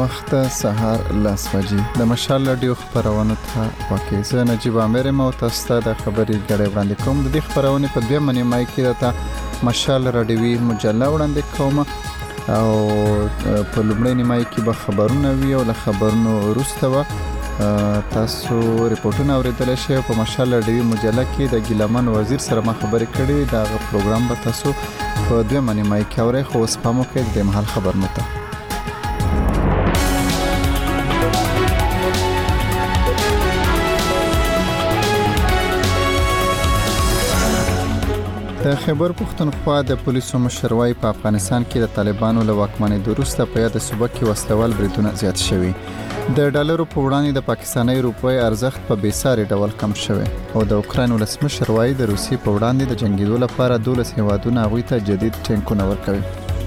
وخت سهار 10 بجې د مشال رادیو خبرونه ته واقع زه نجیب امیر مو تاسو ته د خبري غړې وړاندې کوم. د دې خبرونه په دوه منی مای کې راته مشال رادیوي مجله وړاندې کوم او په لومړی نیمای کې به خبرونه وي او له خبرونو وروسته تاسو ریپورتونه اوریدل شئ. په مشال رادیوي مجله کې د ګیلمن وزیر سره ما خبرې کړې. دا پروګرام به تاسو په دوه منی مای کې اورئ. خو اوس په مو کې د محل خبرونه ته د خیبر پښتونخوا د پولیسو مشروي په افغانستان کې د طالبانو له واکمنۍ وروسته په یاد صوبه کې وسلوال بریدونه زیات شوي. د ډالرو په وړاندې د پاکستاني روپۍ ارزښت په بیساري ډول کم شوی او د اوکراین ولسمشر وايي د روسیې په وړاندې د جنگیدو لپاره 12 هیوادونه هغوی ته جدید ټینکونه ورکوي.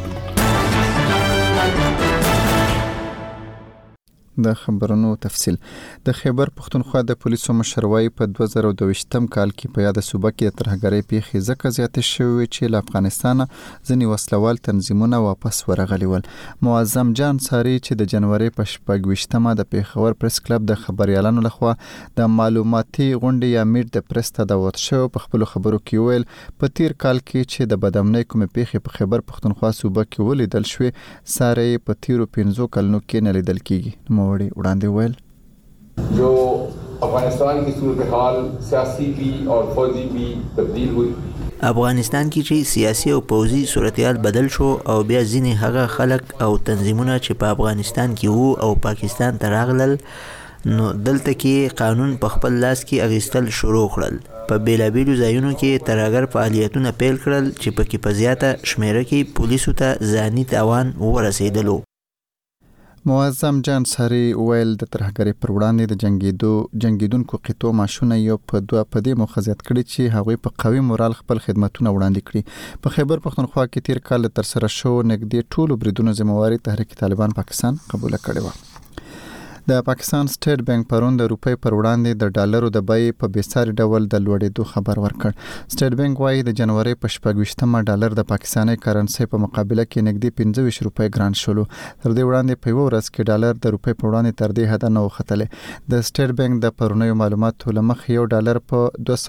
د خبرونو تفصیل. د خیبر پښتونخوا د پولیسو مشروي په 2022م کال کې په یاد صوبه کې ترهګرۍ پیښې ځکه زیاتې شوې چې له افغانستان ځینې وسلوال تنظیمونه واپس ورغلي ول. معظم جان ساری چې د جنوري په 28مه د پیښور پریس کلب د خبريالانو لخوا د معلوماتي غونډې یا میټ د پریس ته دعوت شو په خپل خبرو کې ویل په تیر کال کې چې د بدامنۍ کوم پیښې په خیبر پښتونخوا صوبه کې ولیدل شوې ساره په تیرو 15 کلونو کې نه لیدل کیږي. وړاندې ویل जो अफगानिस्तान की सूरत हाल सियासी भी और फौजी भी तब्दील हुई. افغانستان کې چې سیاسي او پوځي صورتحال بدل شو او بیا ځینې هغه خلک او تنظیمونه چې په افغانستان کې وو او پاکستان ته راغلل نو دلته کې قانون په خپل لاس کې اغیستل شروع کړل. په بیلابیلو ځایونو کې ترهګر فعالیتونه پیل کړل چې پکې په زیاته شمیره کې پولیسو ته ځاني تاوان ورسېدلو. معظم جان ساری ویل د ترهګرۍ پر وړاندې د جنگیدونکو قطو ماشونه یو په دوه په دې مخزیات کړي چې هغوی په قوي مورال خپل خدماتونه وړاندې کړي. په خیبر پښتونخوا کې تیر کال تر سره شو نږدې ټولو بریدونو ذمہواری تحریک طالبان پاکستان قبول کړي و. د پاکستان سټیټ بانک پرون د روپۍ پر وړاندې د ډالرو د بیې په بیساري ډول د لوړېدو خبر ورکړ. سټیټ بانک وايي د جنوري په 28مه ډالر د پاکستاني کرنسي په مقابله کې نږدې 25 روپۍ ګران شول. تر دې وړاندې په یو ورځ کې ډالر د روپۍ په وړاندې تر دې حد نه وختلې. د سټیټ بانک د پرونیو معلوماتو لمخې یو ډالر په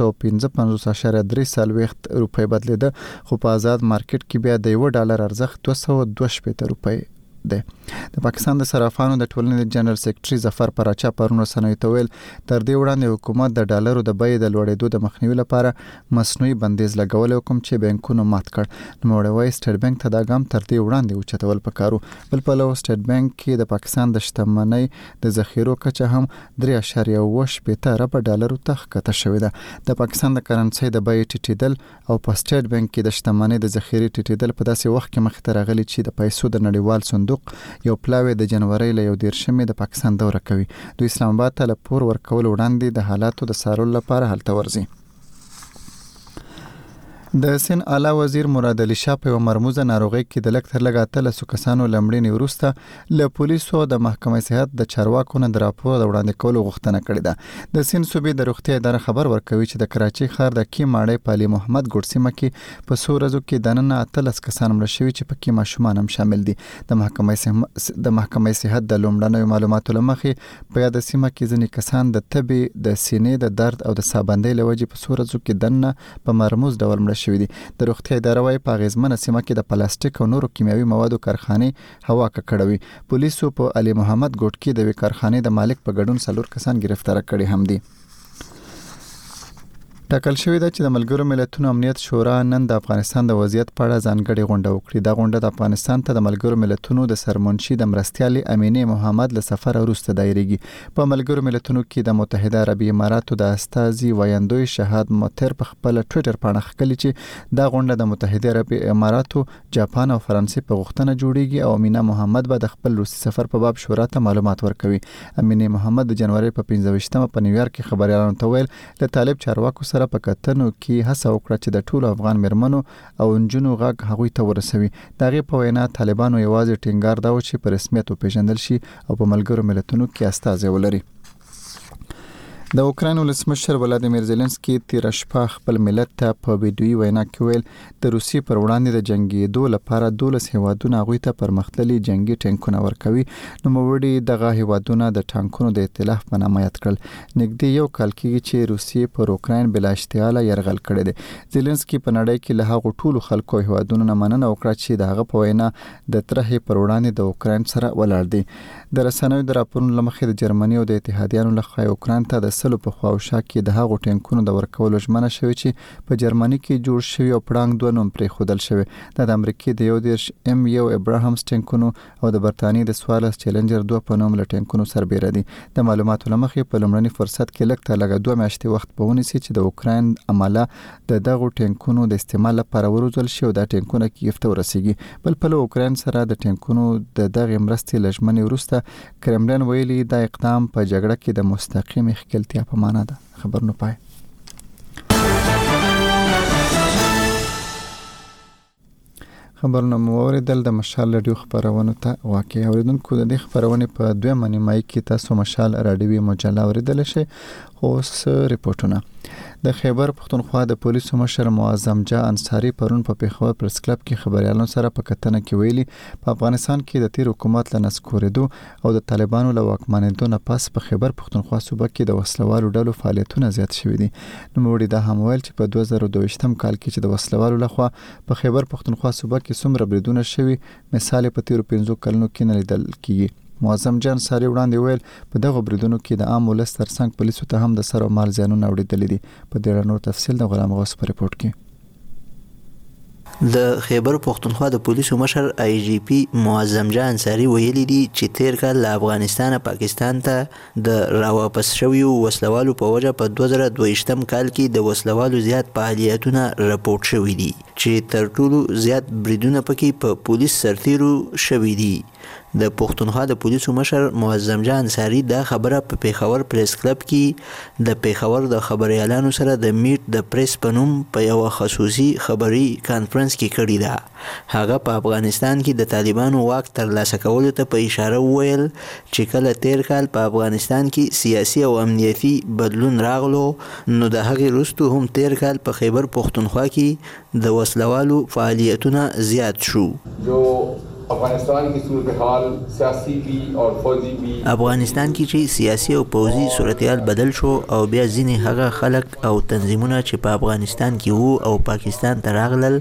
255.3 روپۍ بدلیده خو په آزاد مارکیټ کې بیا د یو ډالر ارزښت 222 روپۍ ده. د پاکستان د صرافانو د ټولنې جنرال سیکریټري ظفر پراچا پرونو سنوي تویل تر دې وړاندې حکومت د ډالرو د بیې د لوړېدو د مخنیوي لپاره مصنوعي بندیز لګول کوم چې بانکونو مات کړ. نوموړی سټیټ بانک ته دا ګام تر دې وړاندې اوچتول پکارو. بل په لور سټیټ بانک کې د پاکستان د شتمنۍ د ذخیرو کچه هم 3.8 ارب ډالرو ته ښکته شوې ده. د پاکستان د کرنسي د بیې ټیټېدل او په سټیټ بانک کې د شتمنۍ د ذخیرې ټیټېدل په داسې وخت کې مخ ته راغلي چې د پیسو د نړیوال صندوق یو پلاوی د جنوري له 14مې د پاکستان دوره کوي. دوی اسلام آباد ته پور ورکول وړاندې د حالاتو د څارلو لپاره هلته ورځي. د سین اعلی وزیر مراد علي شاه په مرموزه ناروغي کې د لک تر لګاته له کسانو لمړینی وروسته له پولیسو د محکمې صحت د چارواکو نه د راپور د وړاندې کولو غوښتنه کړې ده. د سین صوبې د روغتیا اداره خبر ورکوي چې د کراچي ښار د کی ماړې پالي محمد ګورسیمه کې په سورزو کې دننه 13 کسان مړ شوي چې پکې ماشومان هم شامل دي. د محکمې صحت د لومړنیو معلوماتو لمخې په یاد سیمه کې ځینې کسان د تبې د سینې د درد او د سابندۍ لوجې په سورزو کې دننه په مرموز ډول مړ شوي دي. د روغتیا اداره وايي په غیزمنه سیمه کې د پلاستیک او نورو کیمیاوي موادو کارخانې هوا ککړوي. پولیسو په علي محمد ګوټ کې د کارخانې د مالک په ګډون 4 کسان گرفتار کړي هم دي. ټاکل شوی ده چې د ملګرو ملتونو امنیت شورا نن د افغانستان د وضعیت په اړه ځانګړې غونډه وکړي. دا غونډه د افغانستان ته د ملګرو ملتونو د سرمنشي د مرستیالي امینه محمد له سفر وروسته دایریږي. په ملګرو ملتونو کې د متحده عربی اماراتو د استازي وایندوی شهاد مطر په خپل ټوئیټر باندې خپل چې دا غونډه د متحده عربی اماراتو، جاپان او فرانسې په غوښتنه جوړیږي او امینه محمد به د خپل روسي سفر په باب شورا ته معلومات ورکوي. امینه محمد د جنوري په 15مه په نیویارک کې خبريالانو ته ویل د طالب چارواکو سره په کتنو کې هڅه وکړه چې د ټولو افغان مرمنو او انجونو غږ هغوی ته ورسوي. دغه په وینا طالبانو یوازې ټینګار دا و چې په رسمیت وپیژندل شي او په ملګرو ملتونو کې استازي ولري. د اوکراین ولسمشر ولادیمیر زيلنسکي تیر شپه خپل ملت ته په ویډیوي وینا کې ویل د روسي پر وړاندې د جنگیدو لپاره 12 هیوادونه غوي ته پرمختللي جنگي ټانکونه ورکوي. نو موړي دغه هیوادونه د ټانکونو د ائتلاف په نامه یاد کړل. نږدې یو کال کېږي چې روسي پر اوکراین بلا اشتعاله يرغل کړی دی. زيلنسکي په نړۍ کې له هغو ټولو خلکو هیوادونو نه مننه وکړه چې دغه په وینا د طرحې پر وړاندې د اوکراین سره ولاړ دي. د رسنیو د راپورونو لمخې د جرمني او د اتحادیانو لخوا اوکراین ته د سلو په خواوشا کې د هغو ټانکونو د ورکولو ژمنه شوې چې په جرمني کې جوړ شوی او پړانګ 2 نوم پرې خودل شوی. د امریکای د M1 ابراهامز ټانکونو او د برتانیې د سوالس چیلنجر 2 په نوم له ټانکونو سربېره دي. د معلوماتو لمخې په لومړني فرصت کې لږ 2 میاشتې وخت په ونیسي چې د اوکراین عمله د دغو ټانکونو د استعمال لپاره وروزل شي او د ټانکونو کیف ته ورسیږي. بل په اوکراین سره د ټانکونو د دغه مرستې لژمنې وروسته کرملن ویلي دا اقدام په جګړه کې د مستقیم ښکېلتیا په معنا ده. خبر نو پای. خبرونه موریدل د مشال رادیو خبرونه ته واقعي اوریدونکو د دې خبرونه په 2 منیمای کې تاسو مشال رادیوي مجله اوریدل شي. اوس ریپورتونه د خیبر پختونخوا د پولیسو مشر معظم جان انصاری پرون په پیښور پریس کلب کې خبريالانو سره په کتنه کې ویلي په افغانستان کې د تیر حکومت له نسکوریدو او د طالبانو له واکمنېدو نه پس په خیبر پختونخوا صوبه کې د وسلوالو ډلو فعالیتونه زیات شوي دي. نو موږ دا هم ویل چې په 2022 کال کې چې د وسلوالو لخوا په خیبر پختونخوا صوبه کې څومره بریدونه شوي مثال په تیر 15 کلونو کې نه لیدل کیږي. معظم جان ساری وړاندې ویل په دغه بریدونو کې د عام ولس ترڅنګ پولیسو ته هم د سر او مال زیانونه اوریدل دي. په دې اړه نور تفصیل د غلام غوث په ریپورت کې. د خیبر پختونخوا د پولیسو مشر IGP معظم جان انصاری ویلي دي چې تیر کال له افغانستان پاکستان ته د راواپس شویو وسلوالو په وجه په 2022 کال کې د وسلوالو زیات فعالیتونه راپورټ شوي دي چې تر ټولو زیات بریدونه پکې په پولیس سرتیرو شوي دي. د پختونخوا د پولیسو مشر معظم جان انصاری دا خبره په پیښور پریس کلب کې د پیښور د خبريالانو سره د میټ د پریس پنوم په یو خصوصي خبري کانفرنس کې کړی ده. هغه په افغانستان کې د طالبانو واک ترلاسه کولو ته په اشاره وویل چې کله تیر کال په افغانستان کې سیاسي او امنیتي بدلون راغلو نو د هغې وروسته هم تیر کال په خیبر پختونخوا کې د وسلوالو فعالیتونه زیات شو. افغانستان کی صورتحال سیاسی بھی اور فوجی بھی افغانستان کې چې سیاسي او فوجي صورتحال بدل شو او بیا ځینې هغه خلک او تنظیمونه چې په افغانستان کې وو او پاکستان ته راغلل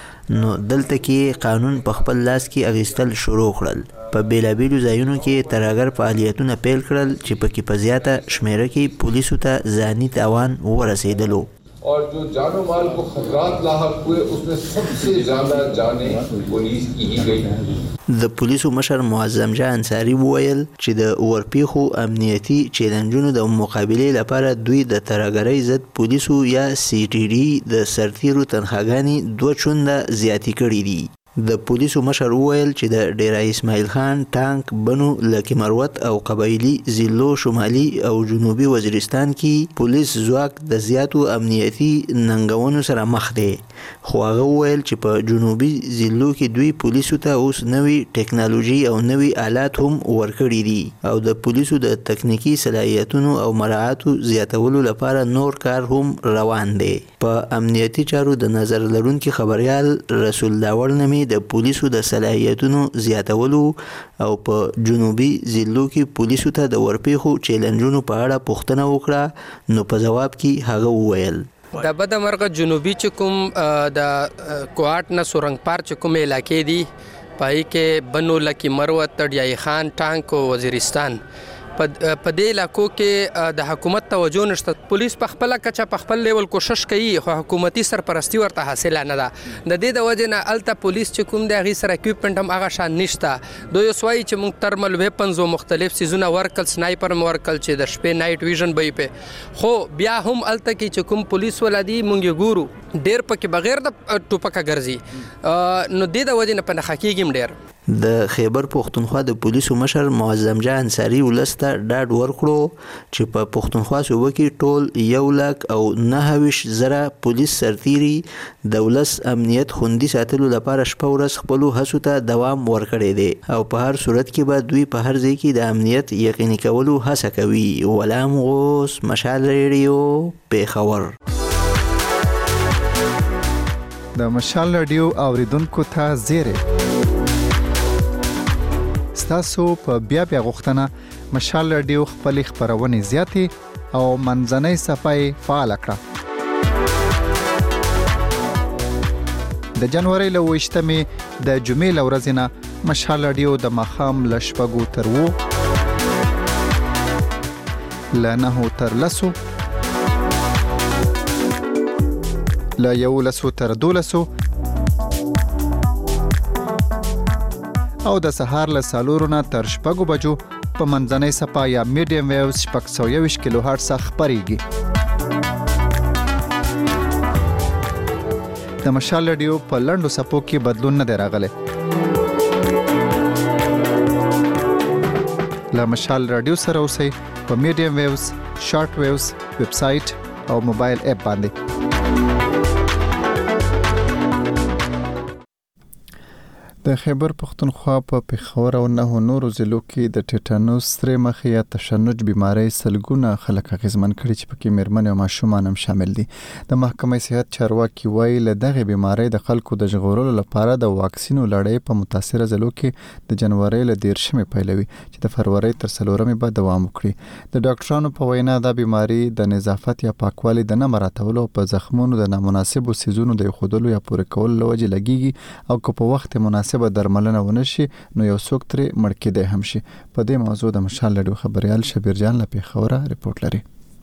نو دلته کې قانون په خپل لاس کې اغیستل شروع کړل. په بیلابیلو ځایونو کې ترهګر فعالیتونه پیل کړل چې پکې په زیاته شمیره کې پولیسو ته ځاني تاوان ورسېدلو. اور جو جان و مال کو خطرات لاحق ہوئے اس میں سب سے زیادہ جانیں پولیس کی ہی گئی. د پولیسو مشر معظم جان انصاری وویل چې د ورپیخو امنیتي چیلنجونو د مقابلې لپاره دوی د ترهګرۍ ضد پولیسو یا CTD د سرتیرو تنخواګانې 2 چنده زیاتې کړې دي. د پولیسو مشر وویل چې د ډیرا اسماعیل خان ټانک بنو لکه مروت او قبایلی ضلعو شمالي او جنوبي وزیرستان کې پولیس ځواک د زیاتو امنیتي ننګونو سره مخ دی. خو هغه وویل چې په جنوبي ضلعو کې دوی پولیسو ته اوس نوي ټیکنالوژي او نوي آلات هم ورکړي دي او د پولیسو د تکنیکی صلاحیتونو او مراعاتو زیاتولو لپاره نور کار هم روان دی. په امنیتي چارو د نظر لرونکي خبريال رسول داور نمی د پولیسو د صلاحیتونو زیاتولو او په جنوبي ضلعو کې پولیسو ته د ورپیخو چیلنجونو په اړه پوښتنه وکړه نو په جواب کې هغه وویل د بدمرغه جنوبي چې کوم د کوهاټ نه سورنګپار چې کوم علاقې دي پای کې بنو لکی مروت ډیای خان ټانک وزیرستان په دې علاقو کې د حکومت توجه نشته. پولیس په خپل کچه په خپل لیول کوشش کوي خو حکومتي سرپرستی ورته حاصله نه ده. د دې د وجه نه الته پولیس چې کوم د هغې سره اکویپمنټ هم هغه شان نشته. دوی اوس وایي چې موږ ترمل ویپنز او مختلف څیزونه ورکل سنایپر مو ورکل چې د شپې نایټ ویژن به یې پې خو بیا هم الته کې چې کوم پولیس والا دي موږ یې ګورو ډېر پکې بغیر د ټوپکه ګرځي نو دې د وجې نه په نښه کېږي ډېر. د خیبر پښتونخوا د پولیسو مشر معظم جان انصاری ولسته ډاډ ورکړو چې په پښتونخوا صوبه کې ټول 1,29,000 پولیس سرتیري د ولس امنیت خوندي ساتلو لپاره شپه ورځ خپلو هڅو ته دوام ورکړی دی او په هر صورت کې به دوی په هر ځای کې د امنیت یقیني کولو هڅه کوي. غلام غوث، مشال ریډیو، پیښور. د مشال ریډیو اوریدونکو ته زیری تاسو په بیا غوښتنه مشال ریډیو خپل خبرونه زیاتې او منځنۍ صفحه فعال کړه. د جنوري له 28مې د جمعې ورځې نه مشال ریډیو د مخام لشپګو تر وو لنه تر لسو لا یو لسو تر دولسو او د سهار له سالورو نه تر شپږو بجو په منځنۍ صفحه یا میډیم ویوز 621 کیلو هرتز خبريږي. د مشال ریډیو په لنډو صفحو کې بدلون نه دی راغلی. له مشال ریډیو سره اوسئ په میډیم ویوز، شارټ ویوز، ویب سټ او موبایل اپ باندې. د خیبر پښتونخوا په پیښور او نه نورو ضلعو کې د ټیټانوس سره مخ یا تشنج بیماری سلګونه خلک اغیزمن کړي چې پکې مېرمنې او ماشومان هم شامل دي. د محکمې صحت چارواکي وایي له دغه بیماری د خلکو د ژغورلو لپاره د واکسینو لړۍ په متاثره ضلعو کې د جنوري له 13مې پیلوي چې د فروری تر 4مې به دوام وکړي. د ډاکټرانو په وینا دا بیماری د نظافت یا پاکوالي د نه مراعاتولو په زخمونو د نامناسبو سيزونو د خودلو یا پورې کولو لوجه لګيږي او که په وخت مناسب درملنه ونشي نو یو څوک ترې مړ کېدی هم شي. په دې موضوع د مشال ریډیو خبريال شبیر جان له پیښوره رپورټ لري.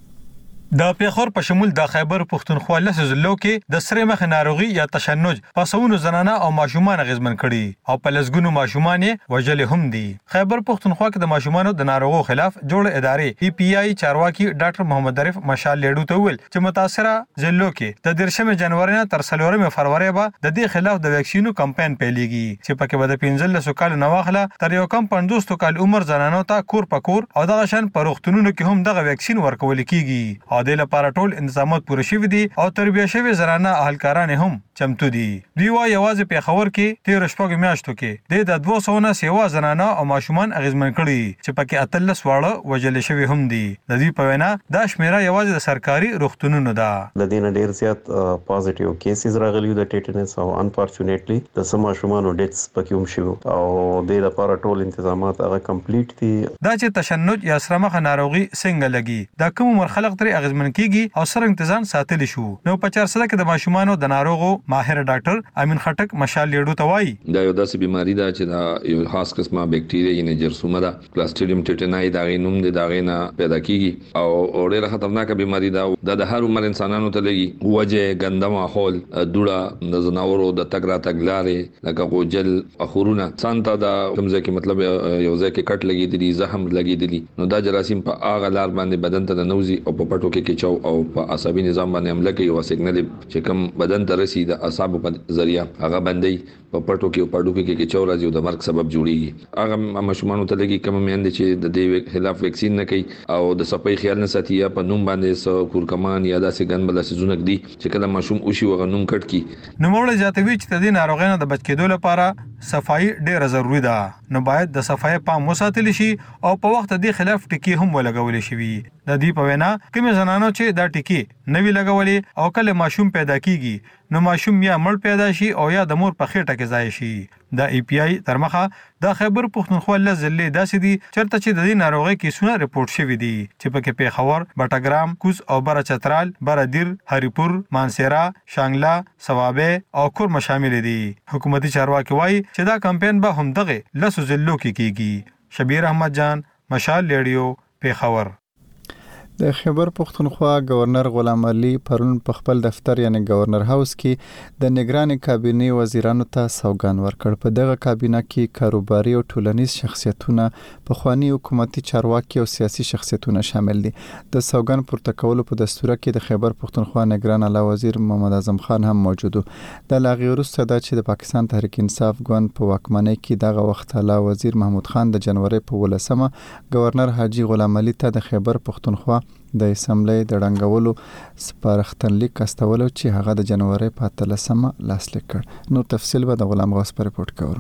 د پیښور په شمول د خیبر پښتونخوا لسو ضلعو کې د سره مخ ناروغي یا تشنج پسونو زنانه او ماشومان غزمن کړي او په لسګونو ماشومان وژل هم دي. خیبر پښتونخوا کې د ماشومانو د ناروغو خلاف جوړ ادارې PPI چارواکي ډاکټر محمد عارف مشال ریډیو ته ویل چې متاثره ضلعو کې د 13 جنوري نه تر 4 فروری به د دې خلاف د ویکسینو کمپاین پیلېږي چې پکې به د 15 کال نو واخله تر یو کم 50 کال عمر زنانو ته کور پکور او دغه شان په روغتونونو کې هم دغه ویکسین ورکول کیږي. د لپاره ټول انتظامات پوره شوي دي او تربیه شوي زنانه اهلکاران هم چمتو دي. دوی وايي یوازې پیښور کې 13 میاشتو کې د 200 نه سیوا زنانه او ماشومان اغیزمن کړي چې پکې 13 واړه وژل شوي هم دي. د دې په وینا دا شمیره یوازې د سرکاري روغتونونو ده. د دې نه ډیر زیات پوزټیو کیسز راغلي د ټیټنس او انفورچونټلی د سم ماشومان ډیټس پکې هم شوي او د لپاره ټول انتظامات هغه کمپلیټ دي. دا چې تشنج یا سره مخ ناروغي څنګه لګي دا کوم مرحله ترې اغیزمن کیږي او سره تنظیم ساتل شو. نو په 400 کې د ماشومانو د ناروغو ماهر ډاکټر امین خټک مشال ریډیو ته وایي دا یو داسې بیماری ده چې دا یو خاص قسمه بکټیریا یعنی جرثومه ده کلاسټریډیم ټیټنای دا غینوم د داغینا پیدا کیږي او ډېره خطرناک بیماری ده. د هر عمر انسانانو ته لګي وجه ګنده ماحول دوړه د زناورو د تګرا تګلارې لکه غوجل اخورونه سانتا دا کومځه کې مطلب یو ځای کې کټ لګیدلی زخم لګیدلی نو دا جراثیم په اغه لار باندې بدن ته نوزي او په پټو کې چاو او په عصبي نظام باندې حمله کوي او سیګنل چې کوم بدن ته رسي د اعصاب په ذریعہ هغه باندې په پټو کې او پړو کې چاو راځي او د مرګ سبب جوړيږي. هغه ماشومان ته لګي کوم میند چې د دې خلاف ویکسین نه کوي او د صفای خیال نه ساتي یا په نوم باندې سو کورکمان یا داسې ګن بل سيزونه دي چې کله ماشوم او شي وغنوم کټ کی نو موږ ځاتوي چې د دې ناروغانو د بچ کېدو لپاره صفای ډیره ضروری ده. نو باید د صفای پام وساتل شي او په وخت د خلاف ټکی هم ولګول شي. د دې په وینا کوم زنانو چې دا ټکی نوی لګولې او کله ماشوم پیدا کیږي نو ماشوم یا مړ پیدا شي او یا د مور په خېټه کې ځای شي. د PPI تر مخه د خیبر پښتونخوا لزلې داسې دي چرته چې د دې ناروغي کیسونه ریپورت شوي دي چې پکې پیښور، بټګرام، کوز او بره چترال، برادیر، هریپور، مانسیرا، شانګلا، ثوابه او کورم شامل دي. حکومتي چارواکي وایي چې دا کمپاین به هم دغه لسو ضلعو کې کیږي. شبیر احمد جان، مشال ریډیو، پیښور. د د خیبر پختونخوا گورنر غلام علي پرون په خپل دفتر یعنی گورنر هاوس کې د نگران کابینه وزیرانو ته سوګند ورکړ. په دغه کابینه کې کاروباري او ټولنیز شخصیتونه، پخوانی حکومتي چارواکي او سیاسي شخصیتونه شامل دي. د سوګند پورته کولو په دستور کې د خیبر پختونخوا نگران اعلی وزیر محمد اعظم خان هم موجود و. د لاغي وروسته دا چې د پاکستان تحریک انصاف ګوند په واکمنۍ کې دغه وخت اعلی وزیر محمود خان د جنوري په 18مه گورنر حاجی غلام علي ته د خیبر پختونخوا د اسمبلی د ړنګولو سپارښتنلیک استولو چې هغه د جنوري په 13مه لاسلیک کړ. نو تفصیل به د غلام غوث پر رپورټ کوو.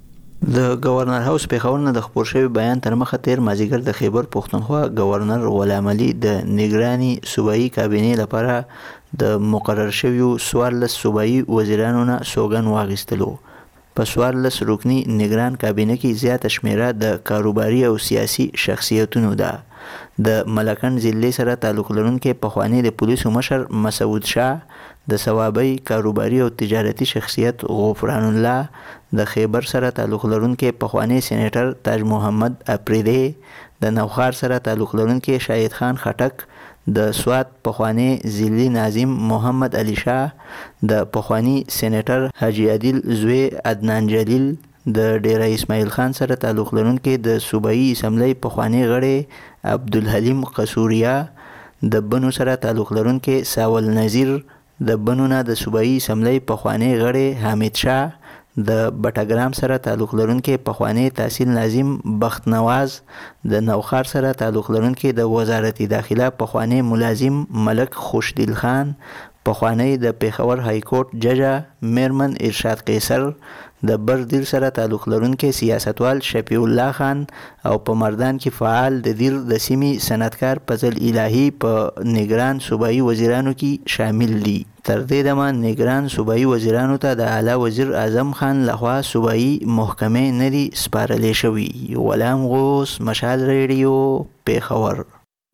د گورنر هاوس په خبرونه د خبر شوی بیان تر مخه تیر مازیګر د خیبر پختونخوا گورنر غلام علي د نگرانی صوبایي کابینه لپاره د مقرر شویو 14 صوبایي وزیرانو نه سوګند واغستلو. په 14 رکنی نگران کابینه کې زیات شمیره د کاروباري او سیاسي شخصیتونو ده. د ملکن ضلع سره تعلق لرونکي پخوانی د پولیسو مشر مسعود شاه، د ثوابي کاروباري او تجارتي شخصیت غفران الله، د خیبر سره تعلق لرونکي پخوانی سېنیټر تاج محمد اپریدی، د نوخار سره تعلق لرونکي شاهد خان خټک، د سوات پخوانی ضلعي ناظم محمد علي شاه، د پخوانی سېنیټر حاجی عادل زوی عدنان جلیل، د ډیره اسماعیل خان سره تعلق لرونکي د صوبایي اسمبلی پخوانی غړی عبدالحلیم قصوریا، د بنو سره تعلق لرونکي ساول نذیر، د بنو نه د صوبایي اسمبلی پخوانی غړی حامد شاه، د بټګرام سره تعلق لرونکي پخوانی تحصیل ناظم بخت نواز، د نوخار سره تعلق لرونکي د وزارت داخله پخوانی ملازم ملک خوشدل خان، پخوانی د پیښور های کورټ ججه میرمن ارشاد قیصر، د بردیر سره تعلق لرونکي سیاستوال شفیع الله خان او په مردان کې فعال د دیر د سیمې صنعتکار فضل الهی په نگران صوبایي وزیرانو کې شامل دي. تر دې دمه نگران صوبایي وزیرانو ته د اعلی وزیر اعظم خان لخوا صوبایي محکمې نه دي سپارلې شوي. غلام غوث، مشال ریډیو، پیښور.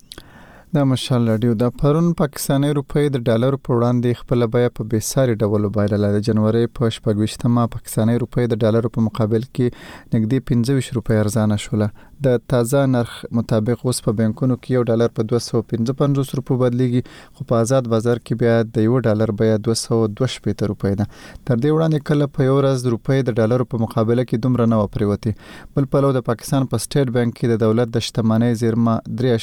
د مشال رادیو د پرون پاکستاني روپۍ د ډالر په وړاندې خپل بیه په بیساري ډول وبایلله. د جنوري په 28مه پاکستاني روپۍ د ډالر په مقابل کې نږدې 25 روپۍ ارزانه شوله. د تازه نرخ مطابق اوس په بانکونو کې یو ډالر په 255 روپو بدلیږي، خو په آزاد بازار کې بیا د یو ډالر بیه 222 روپۍ ده. تر دې وړاندې کله په یو ورځ روپۍ د ډالر په مقابله کې دومره نه و پریوتې. بل پلو د پاکستان په سټیټ بانک کې د دولت د شتمنۍ زیرمه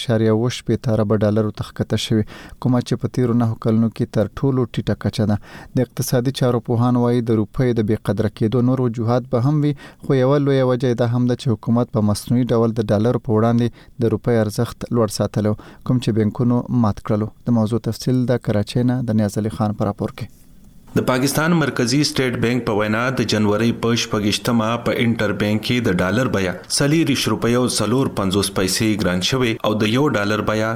3.8 ارب ډالر تخکته شوی، کومه چې په تیرو 9 کلونو کې تر ټولو ټیټه کچه ده. د اقتصادي چارو پوهان وایي د روپۍ د بې قدره کېدو نور وجوهات به هم وي، خو یو لویه وجه ده هم ده چې حکومت په مصنوعي ډول د ډالر په وړاندې د روپۍ ارزښت لوړ ساتلو، کوم چې بانکونو مات کړلو. د موضوع تفصیل د کراچۍ نه د نیاز علي خان پر راپور کې. د پاکستان مرکزی سټیټ بانک په وینا د جنوري په 28مه په انټر بانک کې د ډالر بیه 40 روپۍ او 450 پیسې ګران شوی او د یو ډالر بیه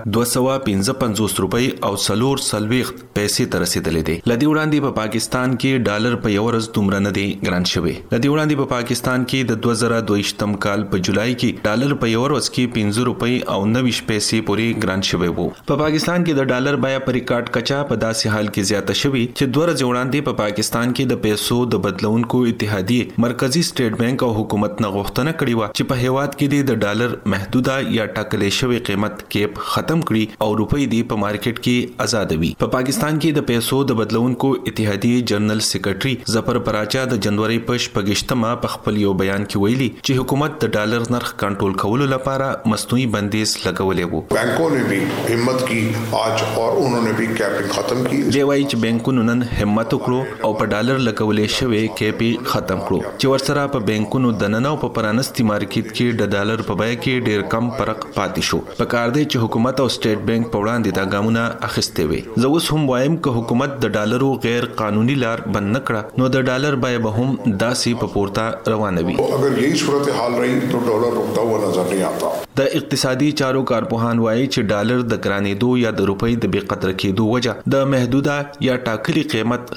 255 روپۍ او 440 پیسې ته رسیدلې ده. لدی وړاندې په پاکستان کې ډالر په یو ورځ دومره نه دی ګران شوی. لدی وړاندې په پاکستان کې د 2022م کال په جولای کې ډالر په یو ورځ کې 15 روپۍ او 90 پیسې پورې ګران شوی وو. په پاکستان کې د ډالر بیه په ریکارډ کچا په داسې حال کې زیاته شوی چې 2 ورځې وړاندې په پاکستان کې د پیسو د بدلونکو اتحادیه مرکزی سټیټ بانک او حکومت نه غوښتنه کړې و چې په هیواد کې د ډالر محدوده یا ټاکلې شوی قیمت کېپ ختم کړي او روپۍ دی په مارکیټ کې آزاد وي. په پاکستان کې د پیسو د بدلونکو اتحادیه جنرال سیکریټري ظفر پراچا د جنوري په 28مه په خپل یو بیان کې ویلي چې حکومت د ډالر نرخ کنټرول کولو لپاره مصنوعي بندیز لګولې وو. بانکوں نے بھی ہمت کی آج اور انہوں نے بھی کیپنگ ختم کی. دی وايي چې بانکونو نن همت وکړو او په ډالر لګولې شوی کېپی ختم کړو چې ورسره په بانکونو د نن او په پرانستي مارکیټ کې د ډالر په بیه کې ډیر کم فرق پاتې شو. په کار دی چې حکومت او سټیټ بانک په وړاندې دا ګامونه اخیستي وي. زه اوس هم وایم چې حکومت د ډالرو غیر قانوني لار بند نکړه نو د ډالر بیه به هم داسې په پورته روانه وي. اگر یہی صورتحال رہی تو ډالر رکتا ہوا نظر نہیں آتا. د اقتصادي چارو کارپوهان وایي چې ډالر د ګرانېدو یا د روپۍ د بې قدره کېدو وجه د محدوده یا ټاکلي قیمت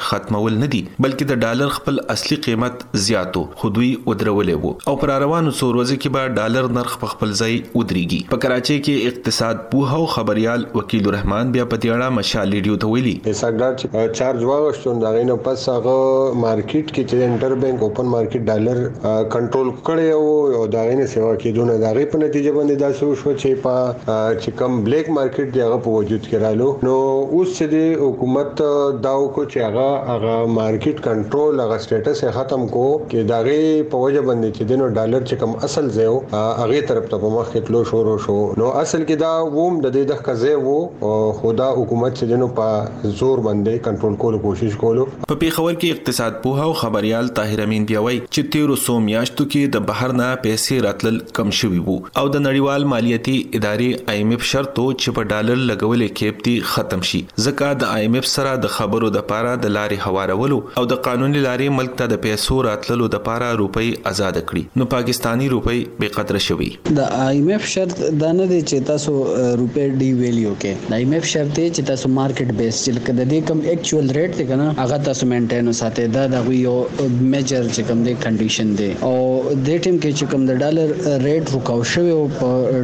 ختمول نه دي بلکې د ډالر خپل اصلي قیمت زیاتو خو دوی ودرولې وو او پر روانو څو ورځې کې به ډالر نرخ په خپل ځای ودرېږي. په کراچۍ کې اقتصاد پوه او خبريال وکیل الرحمن بیا په دې اړه مشال ریډیو ته ویلي ساګډار چارج واغښتون دا غینه پس هغه مارکیټ کې چې انټر بانک اوپن مارکیټ ډالر کنټرول کړی او دا غینه سیوا کېدونه دا غي په نتیجه باندې دا شو چې په چې کم بلیک مارکیټ دی هغه په وجود کې رالو نو اوس چې د حکومت داو کو چې هغه مارکیټ کنټرول هغه سټیټس ختم کو چې دا غي په وجه باندې چې دینو ډالر چې کم اصل زیو هغه طرف ته په مخ کې تلو شروع شو نو اصل کې دا ووم د دې د خزه وو خدا حکومت چې دینو په زور باندې کنټرول کولو کوشش کولو. په پیښور کې اقتصاد پوه او خبريال طاهر امین بیاوي چې 1300 میاشتو کې د بهر نه پیسې راتلل کم شوي وو او د نړیوال مالیاتي ادارې IMF شرط چې په ډالر لګولې کېپتي ختم شي ځکه د IMF سره د خبرو د پاره د لارې هوارولو او د قانوني لارې ملک ته د پیسو راتللو د پاره روپۍ آزاد کړي نو پاکستانی روپۍ بے قدر شوي. د IMF شرط دا نه دی چې تاسو روپۍ ډی ویلیو کې د IMF شرط دی چې تاسو مارکیټ بیس چې کده دې کم اکچوال ریټ دی کنه هغه تاسو مینټین وساتئ دا د یو میجر چې کم دی کنډیشن دی او د ټیم کې چې کم د ډالر ریټ رکاو شوی او په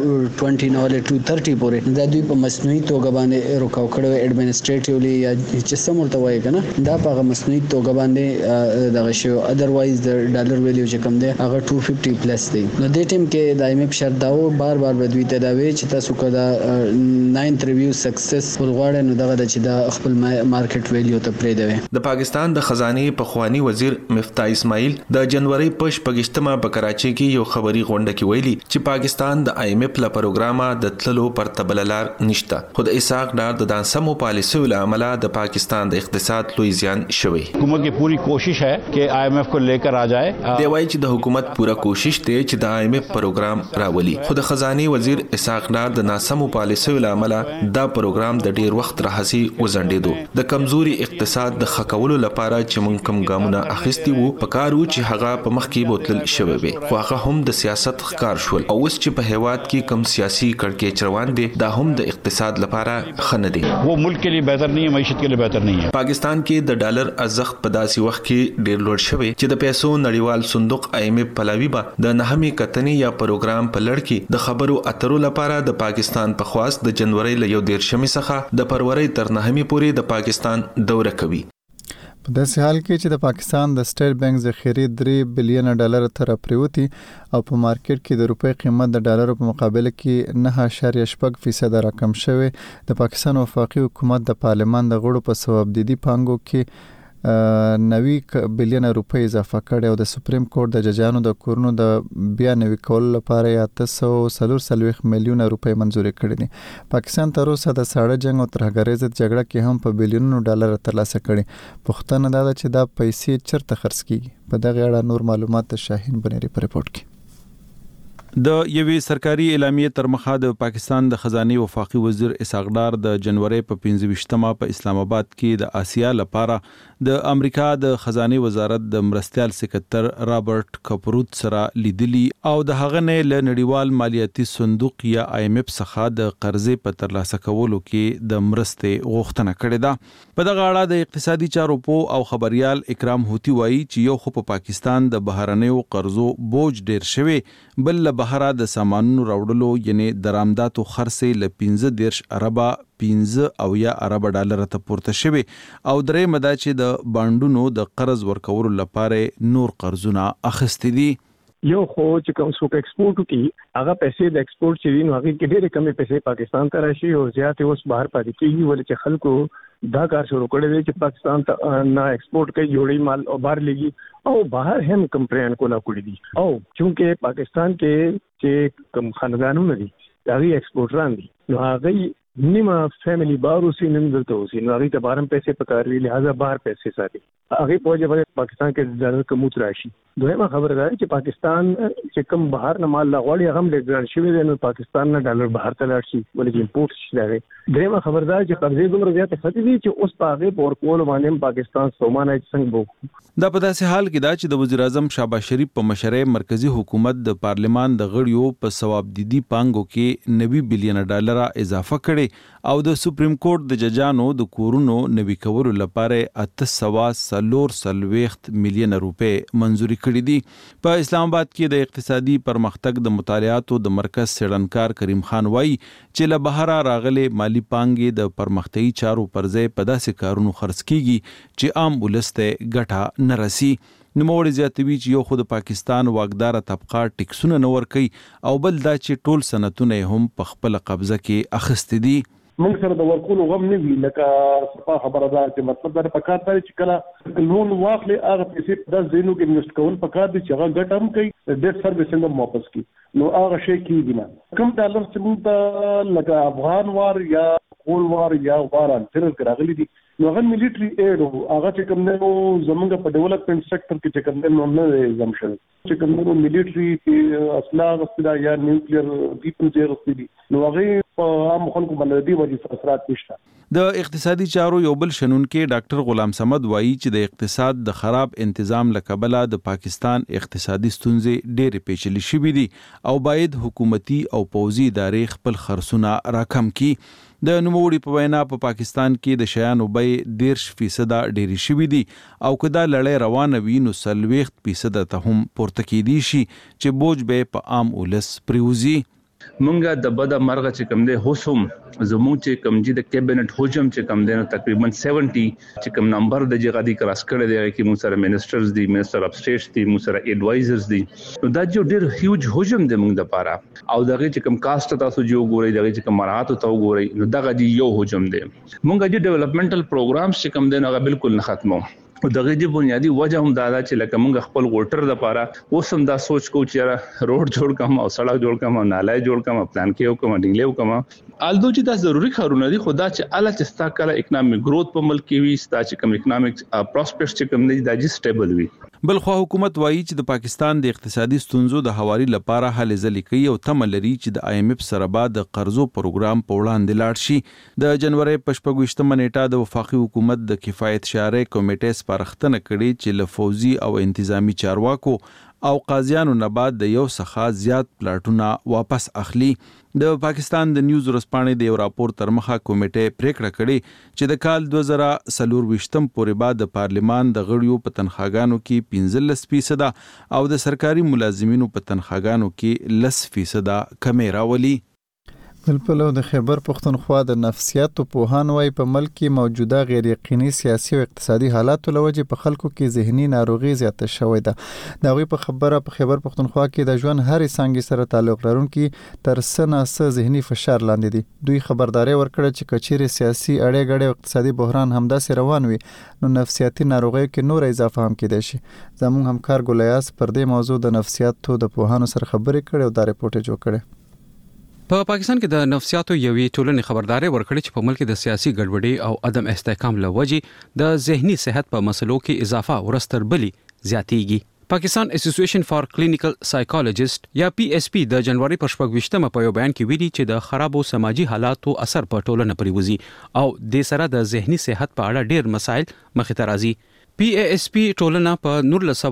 220 نه ولې 230 پورې دا دوی په مصنوعي توګه باندې رکاو کړو اډمنسټریټیولی یا چې سمورته وایي کنه دا په مصنوعي توګه باندې دغه شی اذروایز د ډالر ویلیو چې کم دی هغه 250 پلس دی نو د ټیم کې د IMF شرط دا بار بدوي ته دا وی چې تاسو کدا 9th ریویو سکسسفل غواړئ نو دغه چې د خپل مارکیټ ویلیو ته پرې دی. د پاکستان د خزانه پخوانی وزیر مفتاح اسماعیل د جنوري په 15مه په کراچۍ کې یو خبري غونډه کې ویلي چې پاکستان د IMF له پروګرامه د تللو پر تبللار نشته خو د اسحاق ډار د دانسمو پالیسیو له عمله د پاکستان د اقتصاد لوی زیان شوی. حکومت کی پوری کوشش ہے کہ IMF کو لیکر آ جائے. دی وایي چې د حکومت پوره کوشش دی چې د IMF پروګرام راولي خو د خزانه وزیر اسحاق ډار د ناسمو پالیسیو له عمله دا پروګرام د ډیر وخت راهسي وزندېدو د کمزوري اقتصاد د خکولو لپاره چې مونږ کم ګامونه اخیستي وو په کارو چې هغه په مخ کې بوتل شوی وي خو هغه هم د سیاست ښکار شول او اوس چې په هیواد کې کم سیاسي کړکېچ روان دي دا هم د اقتصاد لپاره خنه دي وہ ملک کے لیے بہتر نہیں ہے معیشت کے لیے بہتر نہیں ہے. پاکستان کې د ډالر ارزښت په داسې وخت کې ډیر لوړ شوی چې د پیسو نړیوال صندوق IMF پلاوی به د نهمې کتنې یا پروګرام په لړ کې د خبرو اترو لپاره د پاکستان په خواست د جنوري له 13 څخه د فروری تر 9 پورې د پاکستان دوره کوي. په داسې حال کې چې د پاکستان د سټیټ بانک ذخیره 3 بلین ډالر تر پریوتی او په مارکیټ کې د روپۍ قیمت د ډالر په مقابله کې 9.8% راکم شوی د پاکستان وفاقي حکومت د پارلمان د غړو په سبب د پانګو کې 90 بلین روپۍ اضافه کړي او د سپریم کورټ د ججانو د کورونو د بیا نوي کولو لپاره 843 میلیون روپۍ منزوري کړي دي. پاکستان تر اوسه د ساړه جنگ او ترهګرۍ ضد جګړه کې هم په بلیونونو ډالر ترلاسه کړي. پوښتنه دا ده چې دا پیسې چیرته خرڅ کیږي. په دغه اړه نور معلومات شاهین بنيري په ریپورت کې. د یوې سرکاري اعلامیې تر مخه د پاکستان د خزانه وفاقي وزیر اسحاق ډار د جنوري په 15مه په اسلام آباد کې د آسیا لپاره د امریکا د خزانه وزارت د مرستيال سکرټر رابرټ کپروت سره لیدلی او د هغه نه ل نړیوال مالیاتي صندوق یا IMF څخه د قرضې په ترلاسه کولو کې د مرستې غوښتنه کړې ده. په دغه اړه د اقتصادي چارو په او خبريال اکرام هوتی وایي چې یو خو په پاکستان د بهرنیو قرضو بوج ډیر شوی بل بهره د سامانونو راوړلو یعنی درآمداتو خرڅې ل 15 اربه 15 او یا ارب ډالر ته پورته شوی او درې مدا چې د بانډونو د قرض ورکولو لپاره نور قرضونه اخیستي دي. یو خو چې کوم څوک ایکسپورټ کوي هغه پیسې د ایکسپورټ چې ویني هغه کې ډېرې کمې پیسې پاکستان ته راشي او زیات اوس بهر پاتې کیږي ولې چې خلکو دا کار شروع کړی دی چې پاکستان ته نه ایکسپورټ کوي جوړي مال او بهر لګي او بهر هم کمپلین کولا کړی دي او چونکه پاکستان کې چې کم خاندانونه دي هغه ایکسپورټران دي نو هغه نیمه فیملی بارو سي نن دلته اوسي نو هغه ته بارم پیسې پکاري لہذا بهر پیسې ساتي هغه په وجه باندې پاکستان کې ډالر کموت راشي. دویمه خبره ده چې پاکستان چې کوم بهر نه مال لغړی هم د ګران شوی دی نو پاکستان نه ډالر بهر ته لاړ شي ولې امپورټ شي دی. دریمه خبره ده چې قرضې دومره زیات خطي دي چې اوس په هغه پور کول باندې پاکستان سومانه څنګه بو. دا په داسې حال کې دا چې د وزیر اعظم شهباز شریف په مشرۍ مرکزی حکومت د پارلیمان د غړیو په ثواب دیدي پانګو کې 90 بلین ډالر اضافه کړي او د سپریم کورټ د ججانو د کورونو نوي کولو لپاره 840 ملیون روپے منزوري کړي دي. په اسلام آباد کې د اقتصادي پرمختګ د مطالعاتو د مرکز څېړنکار کریم خان وایي چې له بهره راغلي مالی پانګې د پرمختیايي چارو پر ځای په داسې کارونو خرڅ کیږي چې عام ولس ته ګټه نه رسي. نوموړي زیاتوي چې یو خو د پاکستان واکداره طبقه ټیکسونه نه ورکوي او بل دا چې ټول صنعتونه هم په خپله قبضه کې اخیستي دي. موږ سره د ورکولو غم نه وي لکه صفا خبره ده چې مطلب دا په کار دی چې کله لون واخلي هغه پیسې په داس زینو کې انویسټ کول په کار دي چې هغه ګټه هم کوي ډیټ سروسینګ هم واپس کوي نو هغه شی کیږي نه. کوم ډالر چې موږ لکه افغان وار یا کول وار یا واران تر راغلي دي نو هغه ملټري ایډ هغه چې کوم نو زمونږ په ډیولپمنٹ سېکټر کې چې کوم نو نه زمشل چې کوم نو ملټري اسلحه غوښتل یا نیوکلیر ویپنز غوښتل نو هغه په عام خلکو باندې دی وجې اثرات نشته. د اقتصادي چارو یو بل شنونکو ډاکټر غلام صمد وایي چې د اقتصاد د خراب تنظیم لکبله د پاکستان اقتصادي ستونزې ډېرې پیچلې شوې دي او باید حکومتي او پوځي ادارې خپل خرڅونه راکم کړي. د نوموړي په وینا په پاکستان کې د شیانو بیې 10% ډېرې شوې دي او که دا لړۍ روانه وي نو 40% ته هم پورته کېدی شي چې بوج به په عام ولس پریوزي. مونږه د بده مرغه چې کم دی هوسم زموږ چې کم چې د کابینټ حجم چې کم دی نو تقریبا 70 چې کم نمبر د جګادي کراس کړی دی چې موږ سره منسټرز دي منسټر اف سټیټس دي موږ سره ایڈوایزرز دي نو دا جو ډیر هیوج حجم دی موږ د پاره او دغه چې کم کاست تاسو جو ګورئ دغه چې کم مراتو ته وګورئ نو دغه دی یو حجم دی. مونږه چې ډیولپمنټل پروګرامز چې کم دی نو بالکل نه ختمو او دغه دی بنیادی وجه هم دا چې لکه موږ خپل ووټر د پاره اوسم دا سوچ کو چې روډ جوړ کم او سړک جوړ کم او نالای جوړ کم پلان کې او کوم ډینګلیو کم الدو چې دا ضروری کارونه دي خدا چې اله چې ستا کله اکونومیک گروث په ملک کې وي ستا چې کوم اکونومیک پروسپیکټس چې کوم دي دا جی سټیبل وي. بل خو حکومت وایي چې د پاکستان د اقتصادي ستونزو د حوالي لپاره هلې ځلې کوي او تمه لري چې د IMF سره به د قرضو پروګرام په وړاندې لاړ شي. د جنوري په 28مه نیټه د وفاقي حکومت د کفایت شارع کمیټې سپارښتنه کړې چې له فوزي او انتظامی چارواکو او قاضیانو نه بعد د یو څخه زیات پلاټونه واپس اخلي. د پاکستان د نیوز ورسپانې د یو راپور تر مخه کمیټې پریکړه کړې چې د کال 2024 پورې بعد د پارلیمان د غړیو په تنخواګانو کې 15% او د سرکاري ملازمینو په تنخواګانو کې 10% کمې راولي. بلبل د خیبر پختونخوا د نفسیاتو پوهان وايي په ملک کې موجوده غیر یقیني سیاسي او اقتصادي حالاتو لوجه په خلکو کې ذهني ناروغي زیاته شوې ده. دا غوي په خبره په خیبر پختونخوا کې د ژوند هرې څنګه سره تعلق لرونکي تر سنه ذهني فشار لاندې دي. دوی خبرداري ورکړه چې کچېره سیاسي اړې غړې او اقتصادي بحران همداسې روان وي نو نفسیاتي ناروغیو کې نور اضافه هم کېدای شي. زموږ همکار ګولیاس پر دې موضوع د نفسیاتو د پوهانو سره خبرې کړې او دا ریپورت جوړ کړي. په پاکستان کې د نفسیاتو یوې ټولنې خبرداري ورکړې چې په ملک د سیاسي ګډوډۍ او عدم استحکام لوجې د ذهني صحت په مسلو کې اضافه ورستر بلی زیاتېږي. پاکستان اسوسییشن فار کلینیکل سایکالوجیست یا PSP د جنوري پر 28مه په یو بیان کې ویلي چې د خرابو سماجی حالاتو اثر په ټولنه پریوزي او د سره د ذهني صحت په اړه ډېر مسایل مخې ته راځي. PASP ټولنه په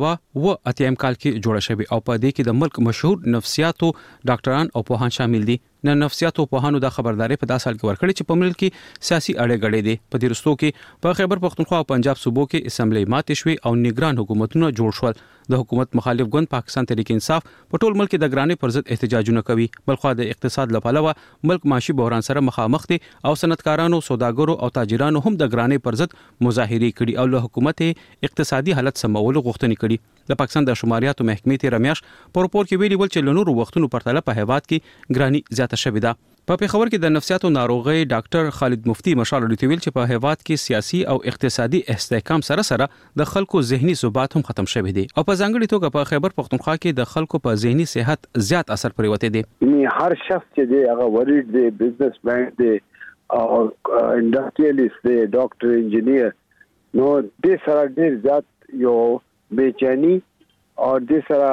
1980 کال کې جوړه شوې او په دې کې د ملک مشهور نفسیاتو ډاکټران او پوهان شامل دي. نفسیاتو پوهانو د خبرداري په داسې حال کې ورکړي چې په ملک کې سیاسي اړې غړې دي. په دې رستو کې په خیبر پختونخوا او پنجاب صوبو کې اسمبلی ماتې شوې او نگران حکومتونه جوړ شول. د حکومت مخالف ګوند پاکستان تحریک انصاف په ټول ملک د ګرانۍ پر ضد احتجاجونه کوي. بلخو د اقتصاد لپاره ملک معاشي بحران سره مخامخ دي او صنعتکارانو سوداګرو او تاجرانو هم د ګرانۍ پر ضد مظاهرې کړي او له حکومت اقتصادي حالت سمولو غوښتنې کړي. د پاکستان د شماریاتو محکمې تیر میاشت په راپور کې ویلي ول چې لنورو وختونو پرتله په هیواد کې ګرانۍ زیاته شوې ده. په پیښور کې د نفسیاتو ناروغي ډاکټر خالد مفتی مشال لري ویل چې په هیواد کې سیاسي او اقتصادي استحکام سره سره د خلکو ذهني ثبات هم ختم شوی دی او په ځانګړي توګه په خیبر پختونخوا کې د خلکو په ذهني صحت زیات اثر پریوته دی. هر شخص چې دی هغه ورید دی بزنس مین دی او انډستریالیست دی ډاکټر انجینیر نو د سره ډیر زیات یو بېچینی او د سره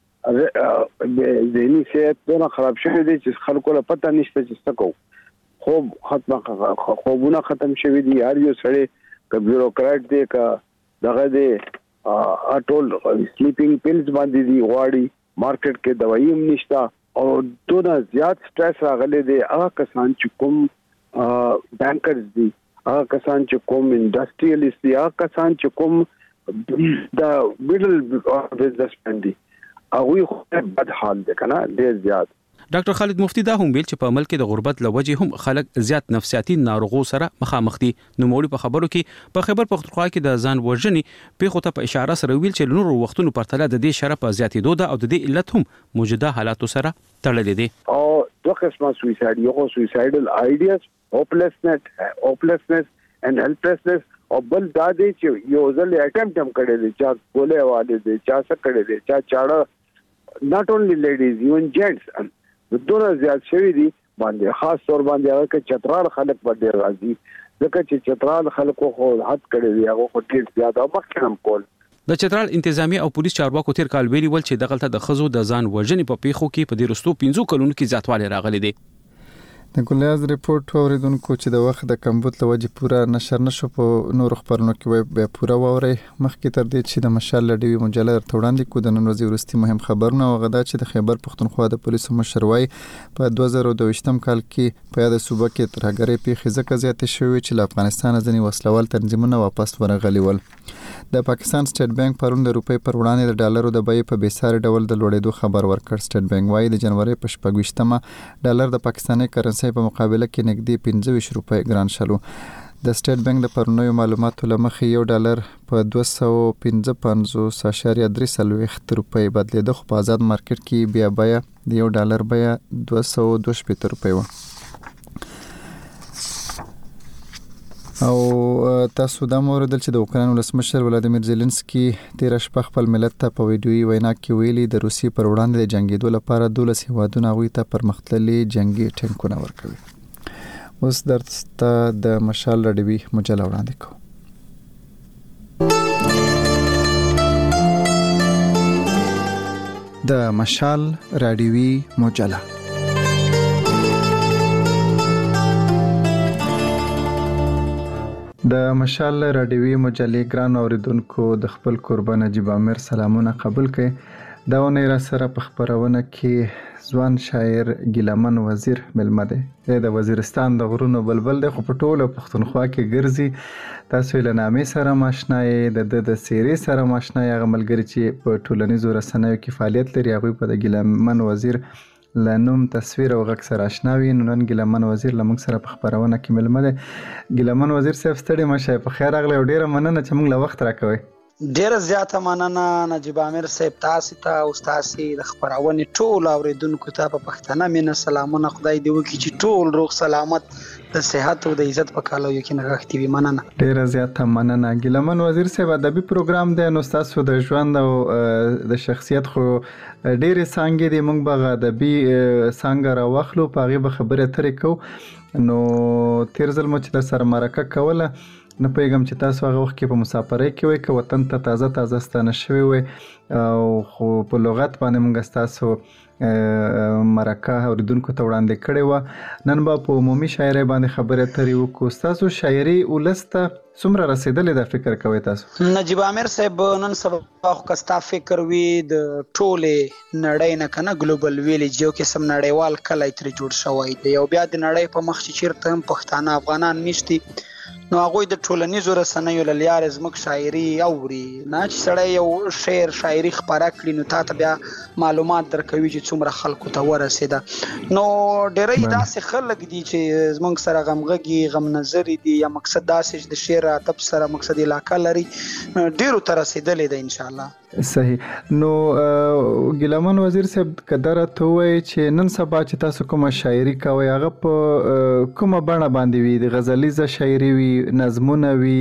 ذهني صحت دونه خراب شوی دی چې خلکو له پته نشته چې څه کوو. خوبونه ختم شوي دي. هر یو سړی که بیوروکراټ دی که دغه دی ټول سلیپینګ پیلز باندې دي غواړي. مارکیټ کې دوايي هم نشته او دونه زیات سټرس راغلی دی. هغه کسان چې کوم بانکرز دي، هغه کسان چې کوم انډسټریالیست دي، هغه کسان چې کوم د میډل بزنسمن دي، هغوی خو بد حال دی کنه ډیر زیات. ډاکټر خالد مفتی دا هم ویل چې په ملک د غربت لوجه هم خلک زیات نفسیاتي ناروغو سره مخامخ دي. نو مولوی په خبرو کې په خیبر پختونخوا کې د ځان وژنې پیښو ته په اشاره سره ویل چې نور وختونو پرتله د دې شرف زیاتېدو ده او د دې علت هم موجوده حالاتو سره تړلې دي. او دوه قسمه سویساید، یو سویسایډل آیډیاز، هوپلسنس and helplessness، او بل دا دی چې یو ځل اټمپټ هم کړی دی، چا ګولې والے دی، چا څه کړی دی، چا چاړه، not only ladies even gents دونه زیات شوی دي باندې، خاص طور باندې هغه کې چترال خلک باندې راځي ځکه چې چترال خلکو خو حد کړی دی، هغه خو ډیر زیات او مخکې هم کول. د چترال انتظامی او پولیس چارواکو تیر کال ویلي ول چې دغلطه د خزو د ځان وژنې په پیښو کې په دې رستو 15 کلونو کې زیاتوالی راغلی دی. د ګلیاز ریپورت اوریدونکو چې د وخت د کمبود لوجه پورا نشر نشو په نور خبرونو کې به پورا ووري. مخکې تر دې چې د مشال لډوي مجله تړاندې کو د نن ورځې ورستي مهم خبرونه وغدا چې د خیبر پختونخوا د پولیسو مشروي په 2022م کال کې په یاد صوبه کې ترهګرۍ پیښې ځکه زیاتې شوې چې له افغانستان ځنی وسلوال تنظیمونه واپس ورغلي ول. د پاکستان سټیټ بانک پرون د روپۍ پر وړاندې د ډالرو د بیې په بیساري ډول د لوړېدو خبر ورکړ. سټیټ بانک وايي د جنوري په 28مه ډالر د پاکستاني کرنسي په مقابله کې نږدې 25 روپۍ ګران شلو. د سټیټ بانک د پرونیو معلوماتو لمخې یو ډالر په 255.3 روپۍ بدلېده، خو په آزاد مارکیټ کې بیا بیه د یو ډالر بیه 222 روپۍ و. او تاسو دا موردل چې د اوکران ولسمشر ولادیمیر زيلنسکي تیر شپه خپل ملت ته په ویډیوي وینا کې ویلي د روسي پر وړاندې د جنگیدو لپاره 12 هیوادونه غوي ته پرمختللي جنگي ټینکونه ورکوي. اوس درته د مشال لډوي مجله وړاندې کوم. د مشال رادیوي مجله د مشال رادیوي مجلې ګران اوریدونکو د خپل قربان نجیب عامر سلامونه قبول کړئ. دا ونې را سره په خبرونه کې ځوان شاعر ګیلمن وزیر ملمه دی. د وزیرستان د غرونو بلبل دی، خو په ټوله پښتونخوا کې ګرځي. تاسو له نامې سره ماشنا یې، د سیرې سره ماشنا یې. هغه ملګري چې په ټولنیزو رسنیو کې فعالیت لري هغوی په د ګیلمن وزیر لنوم تصویر او غږ سره آشنا وي. نن ګیلمن وزیر لمونږ سره په خبرونه کې ملمه دی. ګیلمن وزیر صاحب ستړي مشه، په خیر راغلی او ډیره مننه چې موږ له وخت راکوي. ډیره زیاته مننه نجیب عامر صاحب، تاسو ته او تاسو د خبرونه ټول اوریدونکو ته په پښتنه مینه سلامونه. خدای دې وکړي چې ټول روغ سلامت د صحت او د عزت په کالو یو کې نغښتي وي. مننه، ډیره زیاته مننه. ګیلمن وزیر صاحب، ادبي پروګرام دی، نو تاسو د ژوند او د شخصیت خو ډیره څنګه دی، موږ به ادبي څنګه را واخلو، په هغه به خبره ترې کو. نو تیر ځل مو چې د سره مرکه کوله، نه پیغام چې تاسو هغه وخت کې په مسافرۍ کې وای که وطن ته تازه ستانه شوی وای، او خو په لغت باندې موږ تاسو مرکه اوریدونکو ته وړاندې کړې و. نن به په عمومي شاعرۍ باندې خبره ترې وکړو. تاسو شاعري ولسته څومره رسیدلې دا فکر کوئ تاسو؟ نجیب عامر صاحب، نن سبا خو کستا فکر وي د ټوله نړۍ نه کنه ګلوبل ویلیج یو قسم نړیوال کلی تر جوړ شوی دی، او بیا د نړۍ په مخ چې چیرته هم پښتانه افغانان نشتی، نو هغوی د ټولنیزو رسنیو له لارې زموږ شاعري اوري. نه چې سړی یو شعر شاعري خپاره کړي نو تا ته بیا معلومات درکوي چې څومره خلکو ته ورسېده. نو ډېری داسې خلک دي چې زموږ سره غمغږي غم نظري دي، یا مقصد داسې چې د شعر ادب سره مقصد علاقه لري، ډېرو ته رسېدلی دی انشاءالله. صحیح. نو ګیلمن وزیر صاحب، کدر ته وایي چې نن سبا چې تاسو کومه شاعري کوئ هغه په کومه بڼه باندې وي؟ د غزلیزه شاعري وي، نظمونه وي،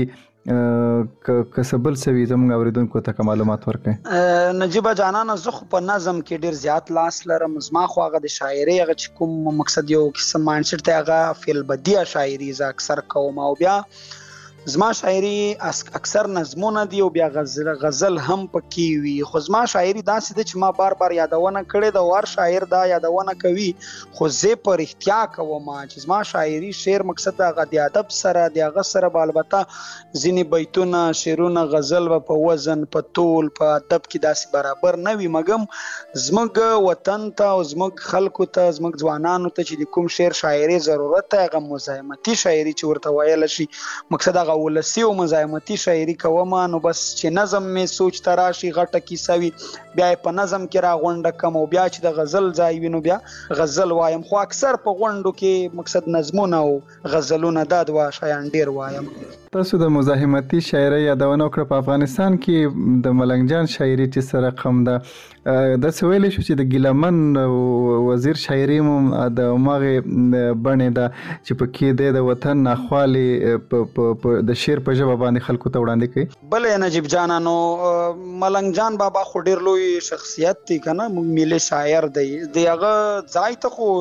که څه بل څه وي؟ زموږ اوریدونکو ته معلومات ورکړئ. نجیبه جانانه، زه خو په نظم کې ډېر زیات لاس لرم. زما خو هغه د شاعرۍ هغه چې کوم مقصد یو قسم مایندسیټ دی هغه فی البدیه شاعري زه اکثر کوم، او بیا زما شاعري اکثر نظمونه دي او بیا غزل هم پکې وي، خو زما شاعري داسې ده چې ما بار بار یادونه کړې ده، ور شاعر دا یادونه کوي خو زه په رښتیا کوم چې زما شاعري شعر مقصد هغه د ادب سره د هغه سره به البته ځینې بیتونه شعرونه غزل به په وزن په طول په ادب کې داسې برابر نه وي، مګم زموږ وطن ته او زموږ خلکو ته زموږ ځوانانو ته چې د کوم شعر شاعري ضرورت دی هغه مزاحمتي شاعري چې ورته ویل شي، مقصد هغه ولسی او مزاحمتي شاعري کوم، نو بس چې نظم می سوچ تراشي غټه کیسه وي بیا په نظم کې را غونډه کم او بیا چې د غزل ځای وینو بیا غزل وایم، خو اکثر په غونډو کې مقصد نظمونه او غزلونه دا دوا شایان ډیر وایم. تاسو د مزاحمتي شاعري یادونه وکړه، په افغانستان کې د ملنګ جان شاعري چې سره قم ده د سویل شو چې د ګیلمن وزیر شاعري د ماغه بڼه ده چې په کې د وطن ناخوالي د شعر په ژبه باندې خلکو ته وړاندې کوي. بل نجیب جانانو ملنګ جان بابا خو ډیر لوی شخصیت دی کنه، ملي شاعر دی، دغه ځای ته خو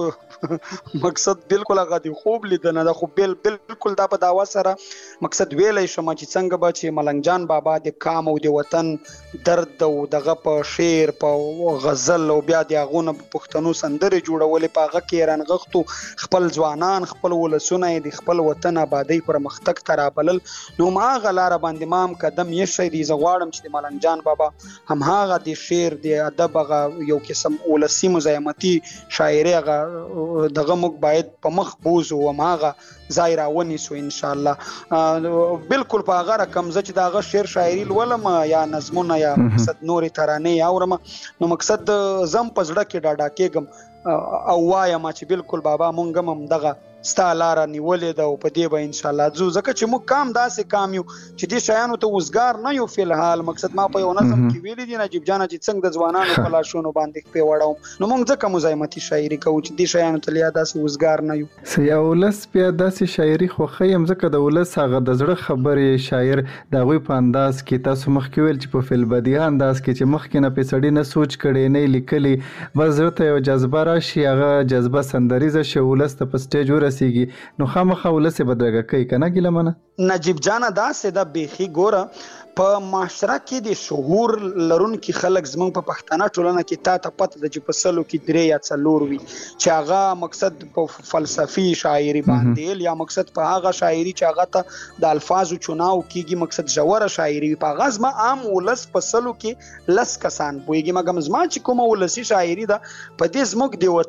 مقصد بالکل هغه دی خوب لیدنه ده، خو بالکل دا په داوا سره مقصد ویلای شم چې څنګه به چې ملنګ جان بابا د کام او د وطن درد او دغه په شعر په غزل او بیا د هغونه پښتنو سندرې جوړولې په هغه کې رانغښتو خپل ځوانان خپل ولسونه د خپل وطن آبادی پر مختک ترابلل، نو ما غلار باندې مام قدم یې شي دی زغواړم چې ملنګ جان بابا هم هغه د شعر د ادب هغه یو قسم ولسی مزاحمتي شاعري هغه دغه موږ باید په مخ بوزو او هغه ځای راونی سو ان شاء الله بالکل په هغه رقم چې دغه شعر شاعري ولم یا نظمونه یا مقصد نور ترانه یا اورم، نو مقصد زم پزړه کې ډاډا کېګم او وایم چې بالکل بابا مونږ هم دغه ستا لاره نیولې ده او په دې به ان شاء الله ځو، ځکه چې موږ کام داسې کام یو چې دې شیانو ته وزګار نه یو فی الحال، مقصد ما په یو نظم کې ویلي دي نجیب جان چې څنګه د ځوانانو په لاشونو باندې په وړاو، نو موږ ځکه مزاحمتي شاعري کوو چې دې شیانو ته لیا داسې وزګار نه یو. سیا ولس بیا داسې شاعري خو خیم ځکه د ولس هغه د زړه خبرې شاعر د غوي په انداز کې تاسو مخکې ویل چې په فلبدیه انداز کې چې مخکې نه پېسړی نه سوچ کړي نه لیکلي، بس زړه ته یو جذبه راشي هغه جذبه سندریزه شي ولس ته په سټیج ورسیږي، نو خامخا ولسه بدرګه کوي کنه ګیلمنه. نجیب جان دا سده بیخي ګوره په معاشره کې د شعور لرونکي خلک زمونږ په پښتنه ټولنه کې تا ته پته ده چې په سلو کې درې یا څلور وي چې هغه مقصد په فلسفي شاعري باندې یا مقصد په هغه شاعري چې هغه ته د الفاظو چناو کیږي مقصد ژوره شاعري په هغه زما عام ولس په سلو کې لس کسان پوهیږي، مګم زما چې کومه ولسي شاعري ده په دې زموږ د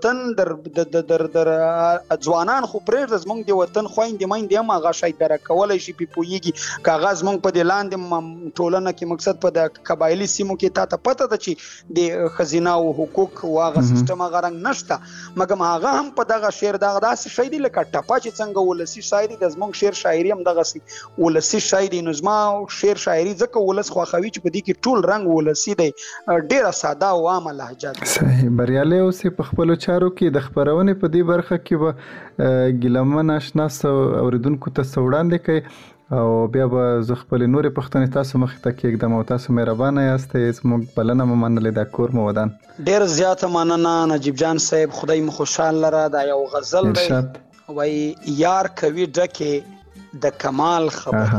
وطن در ځوانان خو پرېږده زموږ د وطن خویندې میندې هم هغه شاید درک کولی شي پوهیږي که هغه زموږ په دې لاندې ټولنه کې مقصد په د قبایلی سیمو کې تا ته پته ده چې د خزینه او حقوق او هغه سیستم هغه رنګ نشته، مګم هغه هم په دغه شعر دغه داسې شی دی لکه ټپه چې څنګه ولسی شاعري د زموږ شعر شاعري هم دغه ولسی شاعري، نو زما شعر شاعري ځکه ولس خوښوي چې په دې کې ټول رنګ ولسی دی، ډیره ساده او عامه لهجه ده. صحیح بریالي اوسې په خپل چارو کې د خبرونې په دې برخه کې به ګیلمن آشنا اوریدونکو ته وړاندې کوي او بیا به زه خپل نور پښتنې تاسو مخ ته کېږدم او تاسو مهربانه یاست زموږ بلنه مو منلې دا کور مو ودان. ډیر زیاته مننه نجیب جان صاحب، خدای مو خوشحال لره. دا یو غزل دی وای یار کوي ډکه د کمال خبره،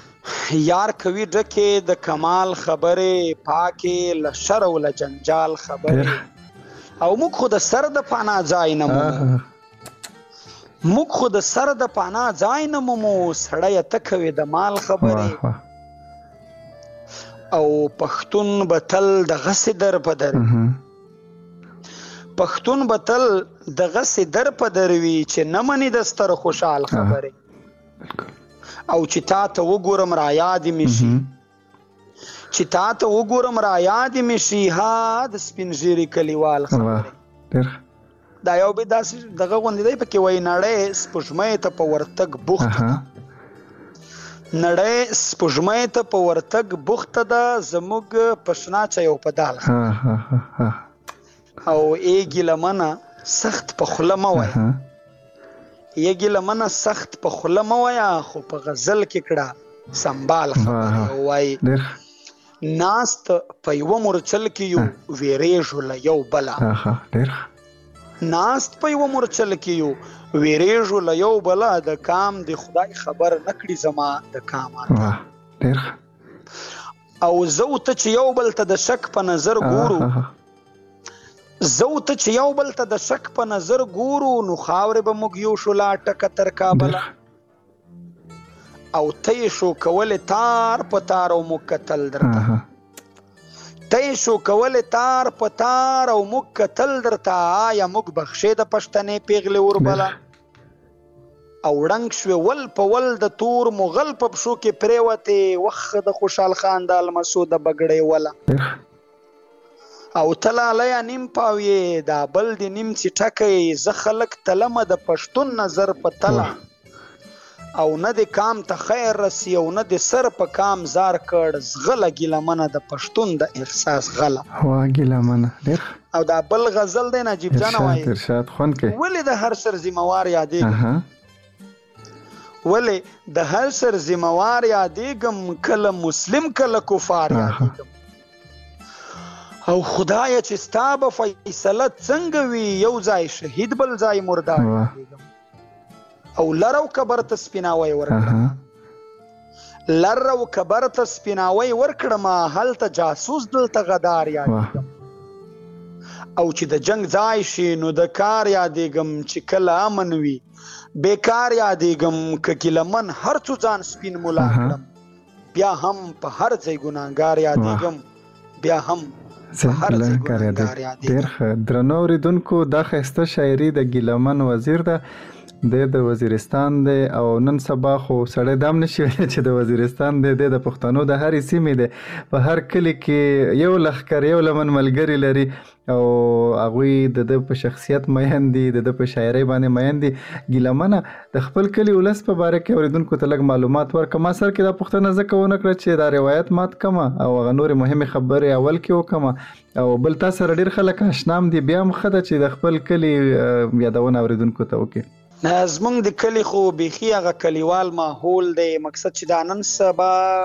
یار کوي ډکه د کمال خبره، پاکه له شر او له جنجال خبره، او موږ خو د سر د پانا ځای نه مو موږ خو د سر د پانا ځای نه مو سړی ته کوي د مال خبرې، او پښتون بتل دغه سدر په در پښتون بتل دغه سدر په در وی چې نه مني د ستر خوشحال خبرې، او چې تا ته وګورم را یاد می شي چې تا ته وګورم را یاد می شي ها د سپین ژیري کلیوال خبرې. دا یو به داسې دغه غوندې دی پکې وایي نړۍ سپوږمۍ ته په ورتګ بوخته ده، نړۍ سپوږمۍ ته په ورتګ بوخته ده، زموږ په شنا چایو په دال او ای ګیلمنه سخت په خوله مه وایه، ای ګیلمنه سخت په خوله مه وایه، خو په غزل کې کړه سنبال خبره وایي ناست په یوه مورچل کې یو ویریږو له یو بله، ناست په یو مورچل کې یو ویریږو له یو بل د کام د خدای خبر نکړي زما د کام ډیر او زه ته چې یو بل ته د شک په نظر ګورو زه ته چې یو بل ته د شک په نظر ګورو نو خاورې به موږ یو شو لا ټکه تر کابله او ته شو کولې تار په تار او موږ کتل درته ته شو کولې تار په تار او موږ کتل درته آیا موږ بخښې د پښتنې پیغلې وربله او ړنګ شوې ول په ول د تور مغل په پښو کې پرېوتې وخت د خوشحال خان د المسو د بګړې وله او تلالی نیم پاویې دا بل د نیم چې ټکې زه خلک تلمه د پښتون نظر په تله او نه د کام ته خیر رسی او نه د سر په کام زار کړ زغله ګیلمنه د پښتون د احساس غله وا ګیلمنه ډېر او دا بل غزل دی نجیب جان وایي ارشاد خون کې ولې د هر سر ذمہوار یادېږم ولې د هر سر ذمہوار یادېږم کله مسلم کله کفار یادېږم او خدای چې ستا به فیصله څنګه وي یو ځای شهید بل ځای مردار یادېږم او لرو کبر ته سپیناوی ورکړه لرو کبر ته سپیناوی ورکړه هلته جاسوس دلته غدار یادېږم او چې د جنگ ځای شي نو د کار یادېږم چې کله امن وي بیکار یادېږم که ګیلمن هر څو ځان سپین ملا کړم بیا هم په هر ځای ګناهګار یادېږم بیا هم په هر ځای ګناهګار یادېږم ډېر ښه درنو اورېدونکو دا ښایسته شاعري د ګیلمن وزیر ده د وزیرستان دی او نن سبا خو سړی دام نشي ویلی چې د وزیرستان دی د پښتنو د هرې سیمې دی په هر کلي کې یو لښکر یو لمن ملګري لري او هغوی د په شخصیت مین دي د په شاعرۍ باندې مین دي ګیلمنه د خپل کلي ولس په باره کې اورېدونکو ته لږ معلومات ورکړه ما سر کې دا پوښتنه ځکه ونه کړه چې دا روایت مات کړمه او هغه نورې مهمې خبرې اول کې وکړمه او بل تا سره ډېر خلک اشنام دي بیا هم ښه ده چې د خپل کلي یادونه اورېدونکو ته وکړي زمونږ د کلی خو بیخي هغه کلیوال ماحول دی مقصد چې دا نن سبا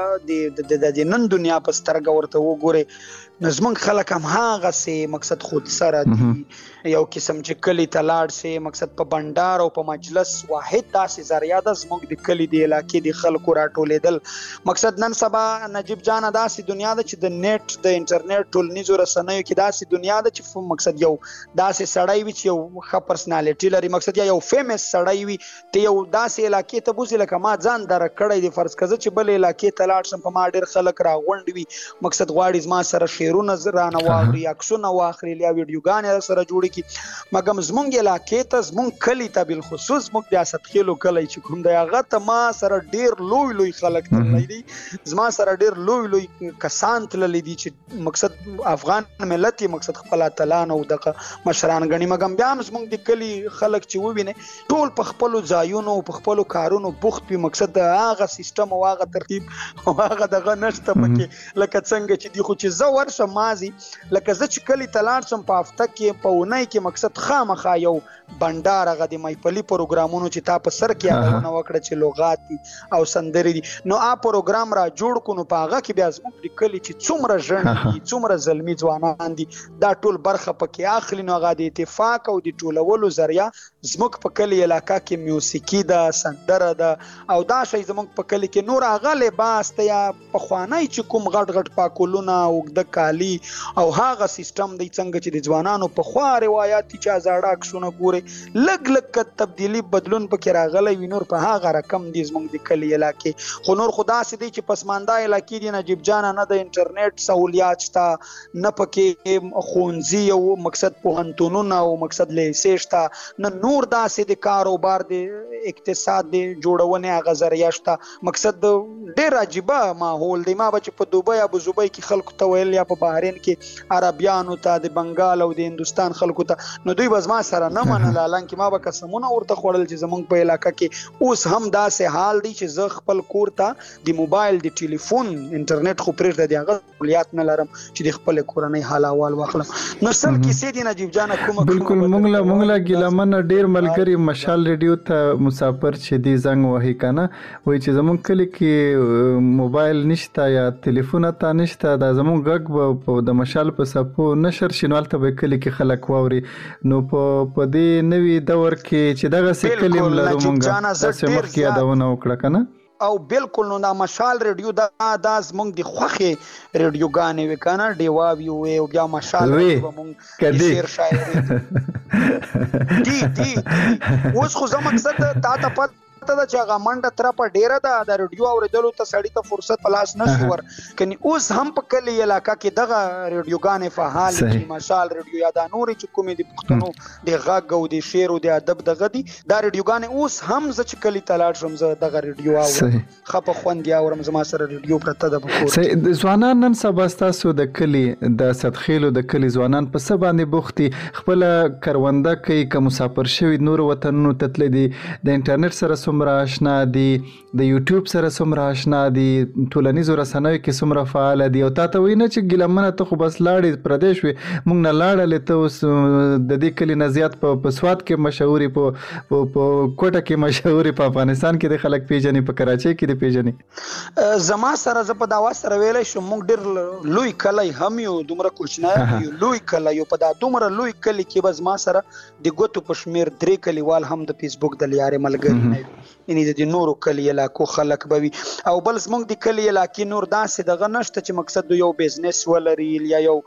د نن دنیا په سترګه ورته وګورې نو زمونږ خلک هم هغسې مقصد خود سره دي یو قسم چې کلی ته لاړ سي مقصد په بنډار او په مجلس واحد داسې ذریعه ده زمونږ د کلی د علاقې د خلکو راټولېدل مقصد نن سبا نجیب جانه داسې دنیا ده چې د نیټ د انټرنیټ ټولنیزو رسنیو کې داسې دنیا ده چې مقصد یو داسې سړی وي چې یو ښه پرسنالټي لري مقصد یو فیمس سړی وي ته یو داسې علاقې ته بوځې لکه ما ځان درک کړی دی فرض که زه چې بلې علاقې ته لاړ شم په ما ډېر خلک راغونډ وي مقصد غواړي زما سره شعرونه رانه واخلي عکسونه واخلي یا ویډیوګانې سره جوړې کړي مګم زمونږ علاقې ته زمونږ کلي ته بالخصوص زمونږ د اسدخیلو کلی چې کوم دی هغه ته ما سره ډېر لوی لوی خلک تللی دي زما سره ډېر لوی لوی کسان تللی دي چې مقصد افغان ملت یې مقصد خپل اتلان او دغه مشران ګڼي مګم بیا هم زمونږ د کلي خلک چې ووینې ټول په خپلو ځایونو په خپلو کارونو بوخت وي مقصد د هغه سیسټم او هغه ترتیب او هغه دغه نشته پکې لکه څنګه چې دي خو چې زه ورشم مازي لکه زه چې کلي ته لاړ شم په هفته کې په اونۍ کې مقصد خامخا یو بنډار هغه د محفلي پروګرامونو چې تا په سر کې یادونه وکړه چې لغات دي او سندرې دي نو پروګرام را جوړ کړو نو په هغه کې بیا زموږ د کلي چې څومره ژڼې دي څومره زلمي ځوانان دي دا ټول برخه پکې اخلي نو هغه د اتفاق او د ټولولو ذریعه زموږ په کلي علاقه کې میوسیقي ده سندره ده او دا شی زموږ په کلي کې نور هغه لباس ته یا پخوانی چې کوم غټ غټ پاکولونه اوږده کالي او هغه سیستم دی څنګه چې د ځوانانو په خوا روایت دي چې زاړه عکسونه ګوري لږ لږ تبدیلی بدلون پکې راغلی وي نور په هغه رقم دي زموږ د کلي علاقې خو نور خو داسې دی چې پسمانده علاقې دي نجیب جانه نه د انټرنیټ سهولیات شته نه پکې ښوونځي او مقصد پوهنتونونه او مقصد لیسې شته نه نور داسې د کاروبار د اقتصاد د جوړونې هغه ذریعه شته مقصد ډېر عجیبه ماحول دی ما به چې په دوبۍ ابوظبي کې خلکو ته ویل یا په بحرین کې عربیانو ته د بنګال او د هندوستان خلکو ته نو دوی به زما سره نه منل حالانکه ما به قسمونه ورته خوړل چې زمونږ په علاقه کې اوس هم داسې حال دی چې زه خپل کور ته د موبایل د ټلیفون انټرنیټ خو پرېږده د هغه سهولیات نه لرم چې د خپلې کورنۍ حال احوال واخلم نو سل کیسې دي نجیب جانه کومه بالکل مونږ له ګیلمنه ډیر ملګری مشال ریډیو ته مسافر چې دی زنګ وهي کنه وای چې زمون کلی کې موبایل نشته یا ټلیفون ته نشته دا زمون غږ په د مشال په صفو نشر شینوال ته به کلی کې خلک واوري نو په دې نوې دور کې چې دغه څه کلیم لرو مونږه تاسو مخکې یادونه وکړه کنه او بالکل نو دا مشال ریډیو دا زمونږ د خوخه ریډیوګانې وکنه ډیوا ویو او بیا مشال ریډیو مونږ کدي شعر شاعري دی اوس خو زما مقصد تا ته پته ده چې هغه منډه ترپه ډیره ده د ریډیو اوریدلو ته سړی ته فرصت پلاس نشي ور کني اوس هم په کلی علاقہ کې دغه ریډیوګانې فعال دي مشال ریډیو یا د نورې چې کومې د پښتنو د غږ او د شعر او د ادب دغه دي دا ریډیوګانې اوس هم ز چې کلی تلاړ شم زه دغه ریډیو اورم خپه خوند یا اورم زما سره ریډیو پرته ده بکور ځوانان نن سبا تاسو د کلی د صدخیلو د کلی ځوانان په څه باندې بوختي خپل کرونده کوي که مسافر شوی نور وطنونو تتل دي د انټرنیټ سره څومره آشنا دي د یوټیوب سره څومره آشنا دي ټولنیزو رسنیو کې څومره فعال دي او تاسو وینئ چې ګلمنه ته خو بس لاړې پردیش وي موږ نه لاړلې ته اوس د دې کلی نه زیات په سواد کې مشهوري په کوټه کې مشهوري په افغانستان کې د خلک پیژني په کراچۍ کې د پیژني زما سره ز په داوا سره ویلې شو موږ ډېر لوی کلی هم یو دومره کوچنی یو لوی کلی یو په دا دومره لوی کلی کې بس ما سره د ګوتو په شمیر 3 کلیوال هم د فیسبوک د لیارې ملګری نه یعنی د نورو کلی علاقو خلک بوي او بل زمونږ د کلی علاقې نور داسې دغه نشته چې مقصد یو بزنس ولري یا یو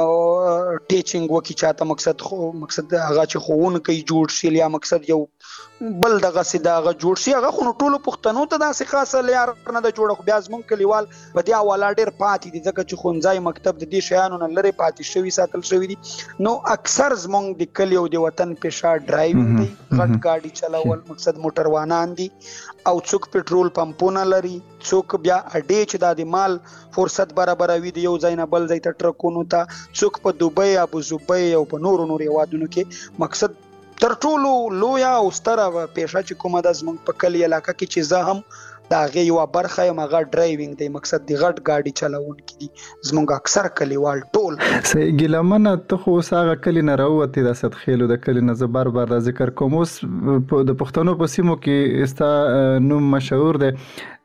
ټیچینګ وکي چاته مقصد هغه چې خوونکی جوړ شي یا مقصد یو بل دغه سیداغه جوړ شي هغه خو ټولو پښتنو ته داسې خاصه لیار نه د جوړ خو بیا زمونږ کلیوال په دې حواله ډېر پاتې دي ځکه چې خونځای مکتب د دې شیانو نه لري پاتې شوی ساتل شوی دي نو اکثر زمونږ د کلی او د وطن پېښه ډرایوینګ دی غټ ګاډي چلاول مقصد موټروانان دي او څوک پټرول پمپونه لري څوک بیا اډې چې د مال فرصت برابروي دی یو ځای نه بل ځای ته ټرکونو ته څوک په دوبۍ ابو ظبي او په نورو هیوادونو کې مقصد تر ټولو لویا او ستره پیښه چې کومه د زمونږ په کلی علاقه کې چې زه هم دا غي یو برخه یم هغه ډرایوینګ دی مقصد د غټ گاډي چلاونکي دي زمونږ اکثر کلیوال ټول صحیح ګلمنه ته خو هغه کلی نه راوتی د صدخیلو د کلی نه زه بار بار ذکر کوم اوس د پښتنو په سیمو کې استا نوم مشهور دی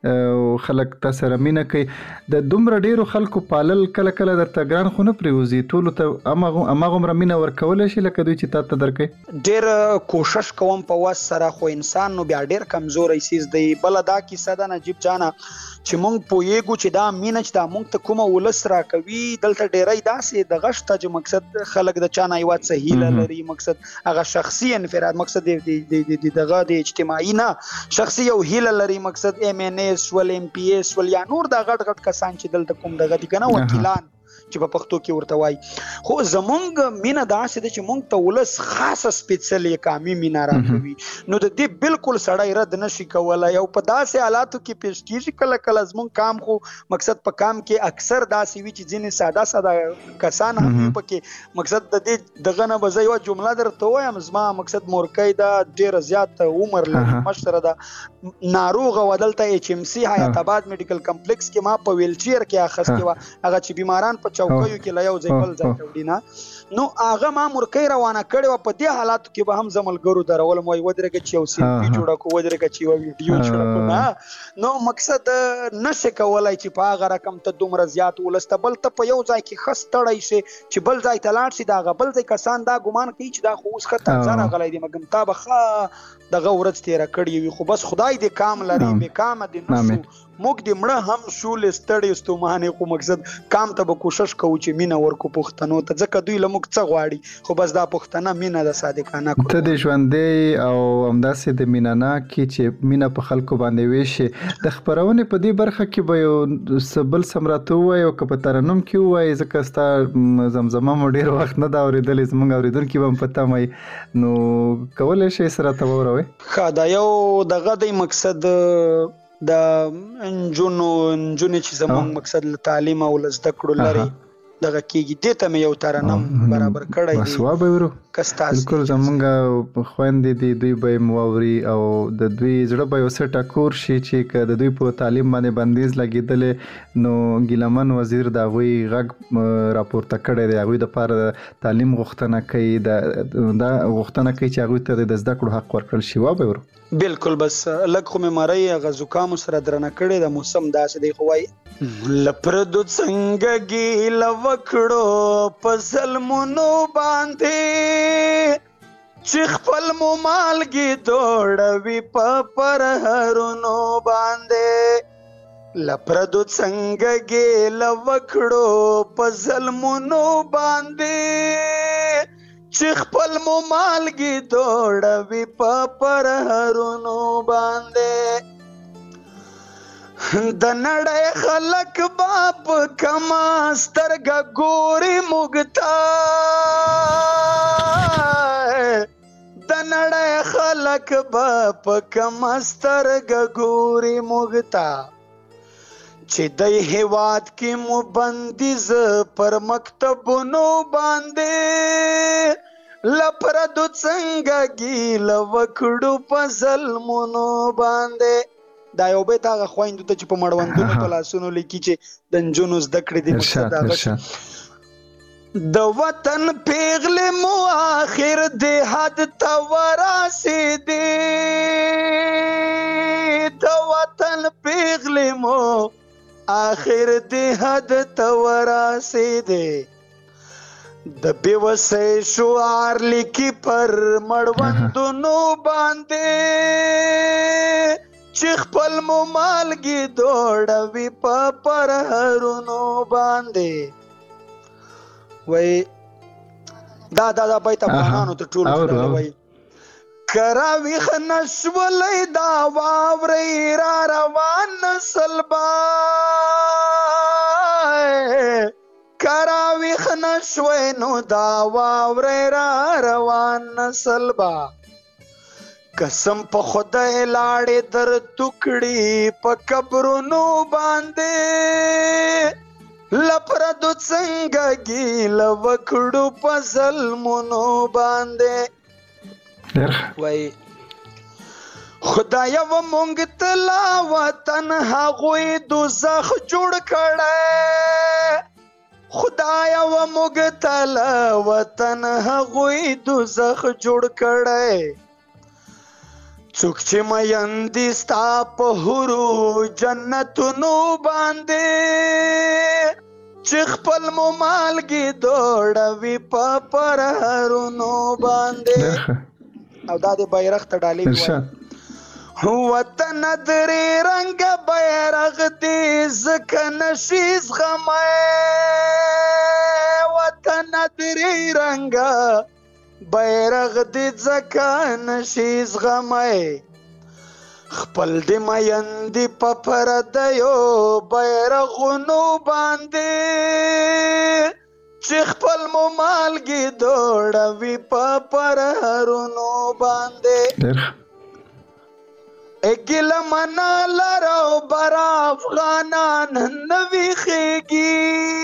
خلک تاسو سره مینه کوي د دومره ډیرو خلکو پالل کله کله درته ګران خو نه پریوزي ټول ته امغه مینه ورکول شي لکه دوی چې تاسو درکې ډیر کوشش کوم په واس سره خو انسان نو بیا ډیر کمزوري سیس دی بل دا کیسه ده نجیب جانا چې مونږ پویګو چې دا مینه چې دا مونږ ته کومه ولس را کوي دلته ډیرای داسې د غشته چې مقصد خلک د چانه یو څه هیله لري مقصد هغه شخصي انفراد مقصد د دغه د اجتماعي نه شخصي یو هیله لري مقصد ام ان اس ول ام پی اس ول یا نور د غټ غټ کسان چې دلته کوم دغه دي کنه وکیلان چې په پښتو کې ورته وای خو زمونږ مینا داسې ده چې مونږ ته ولس خاصه سپیشلی کامي مینا راکوي نو د دې بالکل سړی رد نشي کولای او په داسې حالاتو کې پیش کیږي کله کله زمونږ کام خو مقصد په کام کې اکثر داسې وی چې ځینې ساده کسان هم پکې مقصد د دې دغه نه بځای یو جمله درته وایم زما مقصد مورکۍ دا ډیر زیات عمر لري مشره ده ناروغ ودلته اچ ام سی حیات آباد میډیکل کمپلیکس کې ما په ویلچیر کې اخستې و هغه چې بیماران په چوکیو کې لا یو ځای بل ځای ته وډینا نو هغه ما مورکۍ روانه کړې و په دې حالاتو کې به هم زملګرو درول مو ودرګه چې یو سیلفي جوړه کو ودرګه چې یو ویډیو جوړه کو نه نو مقصد نشه کولای چې په هغه رقم ته دومره زیات ولسته بل ته په یو ځای کې خستړی شي چې بل ځای ته لاړ شي دا بل ځای کسان دا ګمان کوي چې دا خو اوس خطر ځان غلای دی مګم تا به دغه ورځ تیر کړی وي خو بس خدای دې کام لري به کام دې نشو موږ دې مړه هم شول ستړي استومانه خو مقصد کام ته به کوشش کوو چې مینا ورکو پښتنو ته ځکه دوی لمک څه غواړي خو بس دا پښتنه مینا د صادقانه کو ته دې ژوندې او همداسې د مینا نه کې چې مینا په خلکو باندې ویشي د خبرونه په دې برخه کې به یو سبل سمراته وای او که په ترنم کې وای ځکه ستا زمزمه مو ډیر وخت نه دا اوریدلې زمونږ اوریدونکو هم پته مې نو کولای شي سره ته وروي خا دا یو دغه د مقصد د انجونې چې زموږ مقصد له تعلیم او زده کړو لري دغه کېږي دې ته مې یو ترنم برابر کړی بس وا به ورو کستاس بالکل زمونږ خويندې دي دوی به مووري او د دوی زړه به وسه ټکور شي چې د دوی په تعلیم باندې بندیز لګیدل نو ګیلمن وزیر دا غوي غږ راپورته کړی دی هغه د لپاره تعلیم غوښتنه کوي دا غوښتنه کوي چې هغه ته د زده کړو حق ورکړل شي و به ورو بالکل بس لکه خو مې مری غزوکام سره درنه کړی د موسم داسې دی خوای لپردو څنګه ګیل وکړو په ظلمونو باندې چې خپل مو مالګي دوړوي په پرهرونو باندې لپردو څنګه ګیل وکړو په ظلمونو باندې چې خپل مو مالګي دوړوي په پرهرونو باندې د نړۍ خلک باپ کما سترګه ګوري مګتا د نړۍ خلک باپ کما سترګه ګوري مګتا چې د هیواد کې مو بندیز پر مکتبونو باندې لپردو څنګه ګیل وکړو په ظلمونو باندې دا یو بیت هغه خویندو ته چې په مړوندونو په لاسونو لیکي چې د نجونو زده کړې دي مقصد هغه د وطن پیغلې مو آخر د حد ته ورسېدې د وطن پیغلې مو آخر دی حد توراسې دی د بیوسۍ شعار لیکي پر مړوندونو باندې چې خپل مو مالګي دوړوي په پرهرونو باندې وای دا بیت افغانانو ته ټول وای کراوی خنشولی دا واوری را روان نسل بای کراوی خنشوی نو دا واوری را روان نسل با قسم په خدای لاړې در ټوکړي په قبرونو باندې لپردو څنګه ګیل وکړو په ظلمونو باندې وای خدای و مونږ تلا وطن هغوی دوزخ جوړ کړه خدای و مونږ تلا وطن هغوی دوزخ جوړ کړه څوک چې مېندې ستا په هورو جنتونو باندې چې خپل مو مالګي دوړوي په پرهرونو باندې او دا د بیرغ ته ډالۍ وطن درې رنګ بیرغ دې ځکه نشي زغمی وطن درې رنګ بیرغ دې ځکه نشي زغمی خپل دې میندې په پردیو بیرغونو باندې چې خپل مو مالګي دوړوي په پرهرونو باندې ګیله منا لرو بر افغانان نه ویښیږي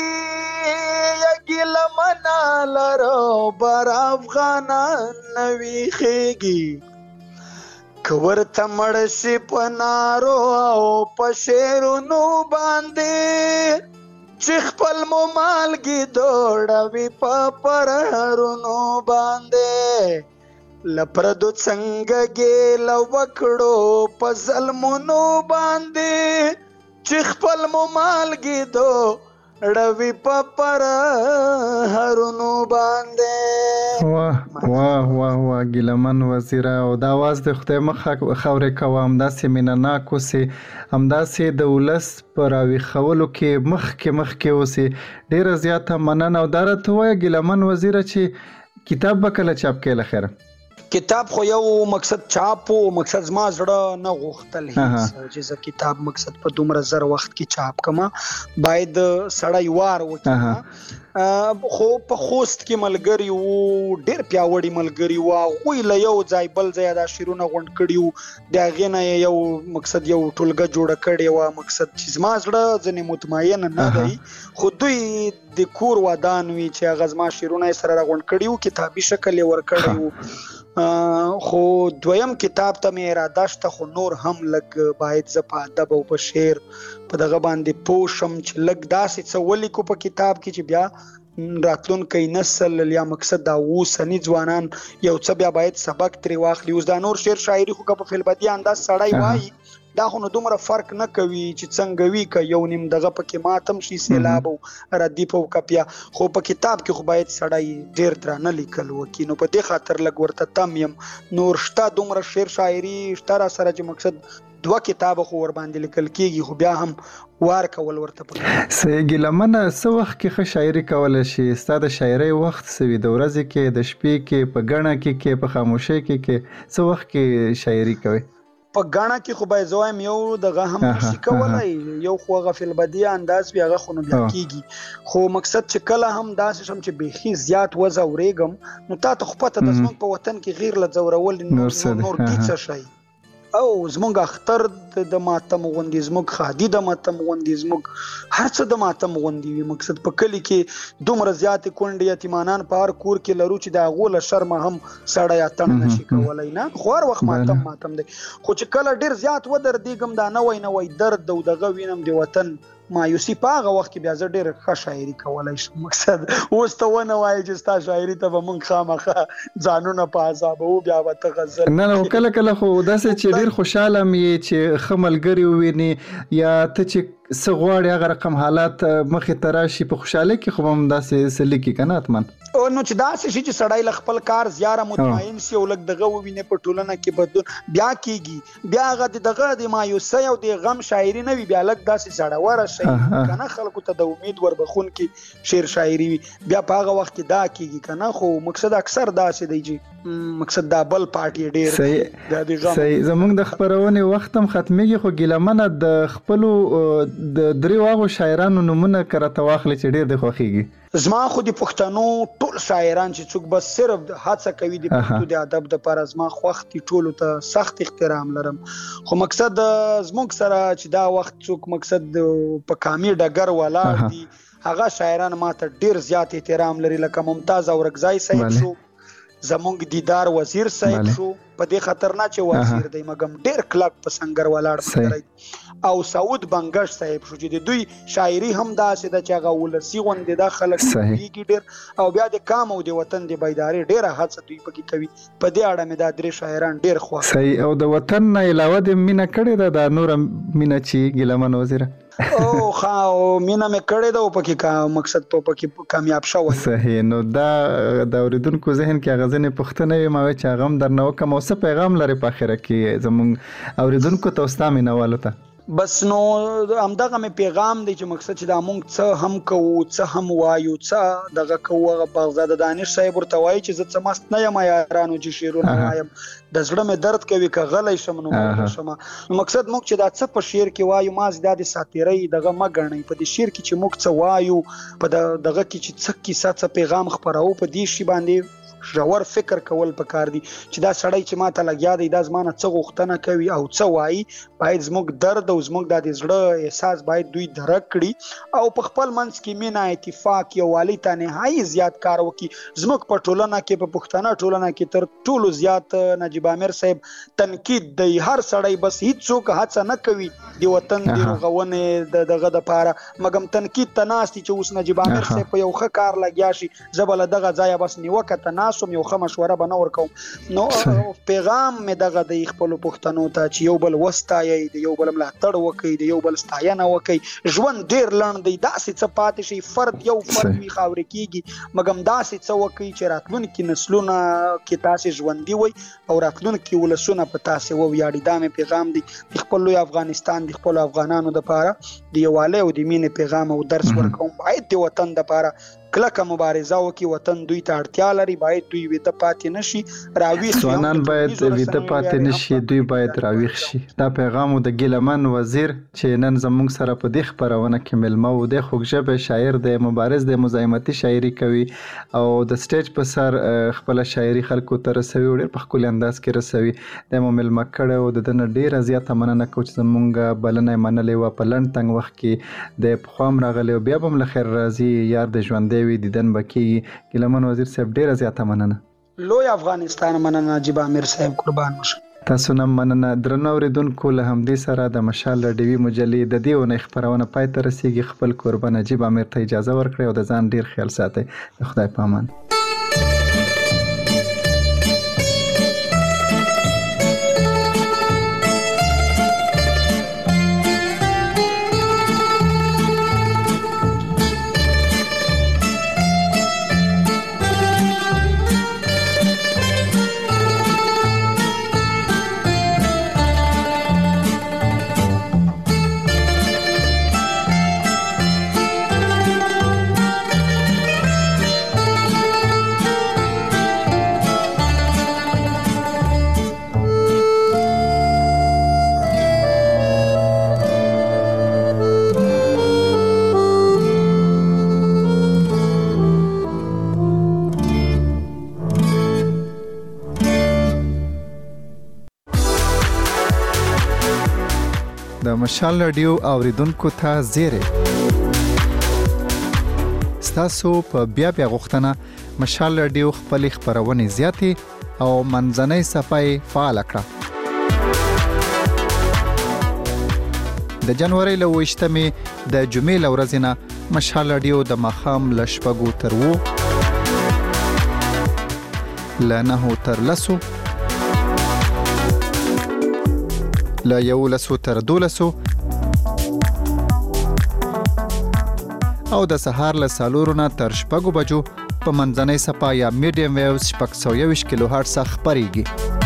ګیله منا لرو بر افغانان نه ویښیږي که ورته مړ شي په نارو او په شعرونو باندې چې خپل مو مالګي دوړوي په پرهرونو باندې لپردو څنګه ګیل وکړو په ظلمونو باندې چې خپل مو مالګي دوړوي په پرهرونو باندې واه واه واه واه ګیلمن وزیر او دا आवाज د خدای مخه خورې کوم دا سیمینار کوسي همداسې د ولس پر اوی خولو کې مخ کې اوسي ډیر زیاته مننه او درته وای ګیلمن وزیر چې کتاب وکړه چاپ کې لخر کتاب خو یو مقصد چاپ او مقصد زما زړه نه غوښتل چې زه کتاب مقصد په دومره زر وخت کې چاپ کما باید سړی وار وکړي خو په خوست کې ملګری وو ډېر پیاوړي ملګری وو غوی له یو ځای بل ځای دا شیرونه غونډ کړیو د غینه یو مقصد یو ټولګه جوړ کړی و مقصد چې زما زړه ځنې مطمئن نه دی خو دوی د کور ودان وی چې غزما شیرونه سره غونډ کړیو کتابي شکل ور کړیو خو دویم کتاب ته مې اراده شته خو نور هم لګ باید ز په ادب او په شعر په دغه باندې پوښم چې لګ داسې څه ولیکو په کتاب کې چې بیا راتلونکي نسل یا مقصد دا اوسنی ځوانان یو څه بیا باید سبق ترې واخلي اوس دا نور شعر شاعري خو په فلبدي انداز سړی وایي دا خو نو دومره فرق نه کوي چې څنګه وی ک یو نیم دغه پکې ماتم شي سیلاب او ردیف او کپیا خو په کتاب کې خو باید سړی ډیر درانه لیکل وکي نو په دې خاطر لګ ورته تم يم نور شته دومره شعر شاعري شته را سره چې مقصد دوه کتاب خو ور باندې لیکل کیږي خو بیا هم وار کول ورته پکې سېګ لمنه سو وخت کې شاعري کول شي ستاسو شاعري وخت سوي د ورځې کې د شپې کې په غڼه کې په خاموشي کې سو وخت کې شاعري کوي په غاڼه کې خو به زویم یو دغه هم نشي کولای یو خو غفل بدی انداز بیا غو نو بیا کیږي خو مقصد چې کله هم داسې شم چې بيخي زیات وځه ورېګم نو تا ته خو پته د زمون په وطن کې غیر لزورول نور دي څه شي او زمونږ اختر د ماتم غوندي زمونږ خادي د ماتم غوندي زمونږ هر څه د ماتم غوندي وي مقصد په کلی کې دومره زیات کونډې یتیمانان په هر کور کې لرو چې د غول شرم هم سړی اتن نشي کولای نه خو هر وخت ماتم دی خو چې کله ډیر زیات ودر دیګم دا نه وای درد او دغه وینم دی وطن مایوسی پاغه وخت کې بیا زه ډیر ښه شاعري کولای شم مقصد اوس ته ونه وای چې ستا شاعري ته به مونږ خامخه ځانونه په عذاب او بیا به ته غزل نه کله کله خو داسې چې ډیر خوشاله مې چې خملګری وویني یا ته چې سغواړي هغه رقم حالات مخې تراشي په خوشاله کې خو هم داسې سلیکي کنه اتمن او نو چې داسې شي چې سړی ل خپل کار زیاره مطمئن شي او لګ دغه ویني په ټولنه کې بدلون بیا کیږي بیا هغه دغه د مایوسۍ او د غم شاعري نه وي بیا لګ داسې زړور شي کنه خلکو ته د امید وربخون کې شعر شاعري بیا په هغه وخت کې دا کیږي کنه خو مقصد اکثر داسې دی چې مقصد دا بل پارټي ډیر د غم صحیح زمونږ د خبرونه وخت هم ختميږي خو ګیلمنه د خپل د درې واغو شاعرانو نمونه کرته واخلي چې ډیر د خوخيږي زما خو د پښتنو ټول شاعران چې څوک بس صرف هڅه کوي د پښتو د ادب د پر ازما خوخت ټولو ته سخت احترام لرم خو مقصد زموږ سره چې دا وخت څوک مقصد په کامي ډګر ولاړ دي هغه شاعران ماته ډیر زیات احترام لري لکه ممتاز اورګزای صاحب شو زمونږ دیدار وزیر صاحب شو په دې خطر نه چې وزیر دی مګم ډیر کلک په سنگر ولاړ پکړی او سعود بنگش صاحب شو چې د دوی شاعري هم داسې د چاغه ولسی غوندې د خلک کیږي ډیر او بیا د کام او د وطن د بیداری ډیره هڅه دوی پکې کوي په دې اړه مې دا درې شاعران ډیر خوښ صحیح او د وطن نه علاوه د مینا کړي د نور مینا چې ګلمن وزیر او خاو مینا مې کړي دا پکې کا مقصد په پکې کامیاب شوی صحیح نو دا د اوریدونکو ذهن کې غزنه پښتنه ما چې غم درنه کوم څه پیغام لري په اخره کې زمونږ اوریدونکو ته اوستا مینه والته بس نو همدغه مې پیغام دی چې مقصد چې دا مونږ څه هم کوو څه هم وایو څه دغه کوو بغزاد دانش صاحب ورته وایي چې زه څه مست نه یم یارانو چې شعرونه وایم د زړه مې درد کوي که غلی شم نو شم مقصد موږ چې دا څه په شعر کې وایو ما زدا د ساتیري دغه مګنی په دې شعر کې چې موږ څه وایو په دغه کې چې څه کیسه څه پیغام خبرو په دې شی باندې ژور فکر کول پکار دي چې دا سړی چې ماته لګیا دی دا زمانه څه غوښتنه کوي او څه وایي باید زموږ درد او زموږ د زړه احساس باید دوی درک کړي او په خپل منځ کې مینا اتفاق یو والی ته نهایي زیات کار وکړي زموږ په ټولنه کې په پښتنه ټولنه کې تر ټولو زیات نجیب امیر صاحب تنقید دی هر سړی بس هیڅوک هڅه نه کوي د وطن د رغونې دغه د پاره مګم تنقید تناستي چې اوس نجیب امیر صاحب په یو ښه کار لګیا شي زبل دغه ځای بس نیوکه تناسم یو ښه مشوره بنور کوم نو پیغام مې دغه د خپل پښتنو ته چې یو بل وستایي د یو بل ملاتړ وکړي د یو بل ستاینه وکړي ژوند ډیر لنډ دی داسې څه پاتې شي فرد یو فرد وي خاورې کیږي مګم داسې څه وکړي چې راتلونکي نسلونه کې تاسې ژوندي وي او راتلونکي ولسونه په تاسې وویاړي دا مې پیغام دی د خپل لوی افغانستان د خپل افغانانو لپاره د یووالي او د مینې پیغام او درس ورکوم باید د وطن لپاره کلکه مبارزه وکړي. وطن دوی ته اړتیا لري، باید دوی ویده پاتې نشي. راویښ ځوانان باید ویده پاتې نشي، دوی باید راویښ شي. دا پیغام د ګیلمن وزیر چې نن زموږ سره په دې خبرونه کې ملمه و، د خوږژبه شاعر دی، مبارز دی، مزاحمتي شاعري کوي او د سټیج په سر خپل شاعري خلکو ته رسوي او ډېر په ښکلي انداز کې رسوي. د مو ملمه کړی او د نه ډېره زیاته مننه کوم چې زموږ بلنه منلې و په لنډ تنګ وخت کې د پخوام راغلی او بیا به هم له خیر راځي. یار د ژوندی وي، دیدن به کېږي. ګیلمن وزیر صاحب ډېره زیاته مننه. لوی افغانستان مننه نجیب امیر صاحب، قربان اوسئ. تاسو نه مننه. درنو اوریدونکو، له همدې سره د مشال رادیوي مجلې د دې اونۍ خپرونه پای ته رسیږي. خپل کوربه نجیب امیر ته اجازه ورکړئ او د ځان ډیر خیال ساتئ. د خدای په امان. د مشال رادیو اوریدونکو ته زیری ستاسو په بیا غوښتنه مشال رادیو خپل خبرونه زیاتې او منځنۍ صفای فعال کړه. د جنوري له 28مې د جمعې له ورځې نه مشال رادیو د ماښام له 6 تر 9 له 9 تر 10 له 11 تر 12 او د سهار له 4 نه تر 6 بجو په منځنۍ صفا یا میډیم ویوز 620 کیلو هرتز خبريږي.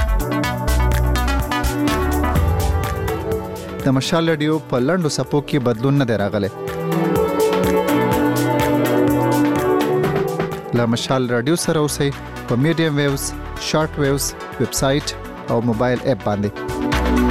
د مشال رادیو په لنډو صفو کې بدلون نه دی راغلی. له مشال رادیو سره اوسئ په میډیم ویوز، شارټ ویوز، ویب سټ او موبایل اپ باندې.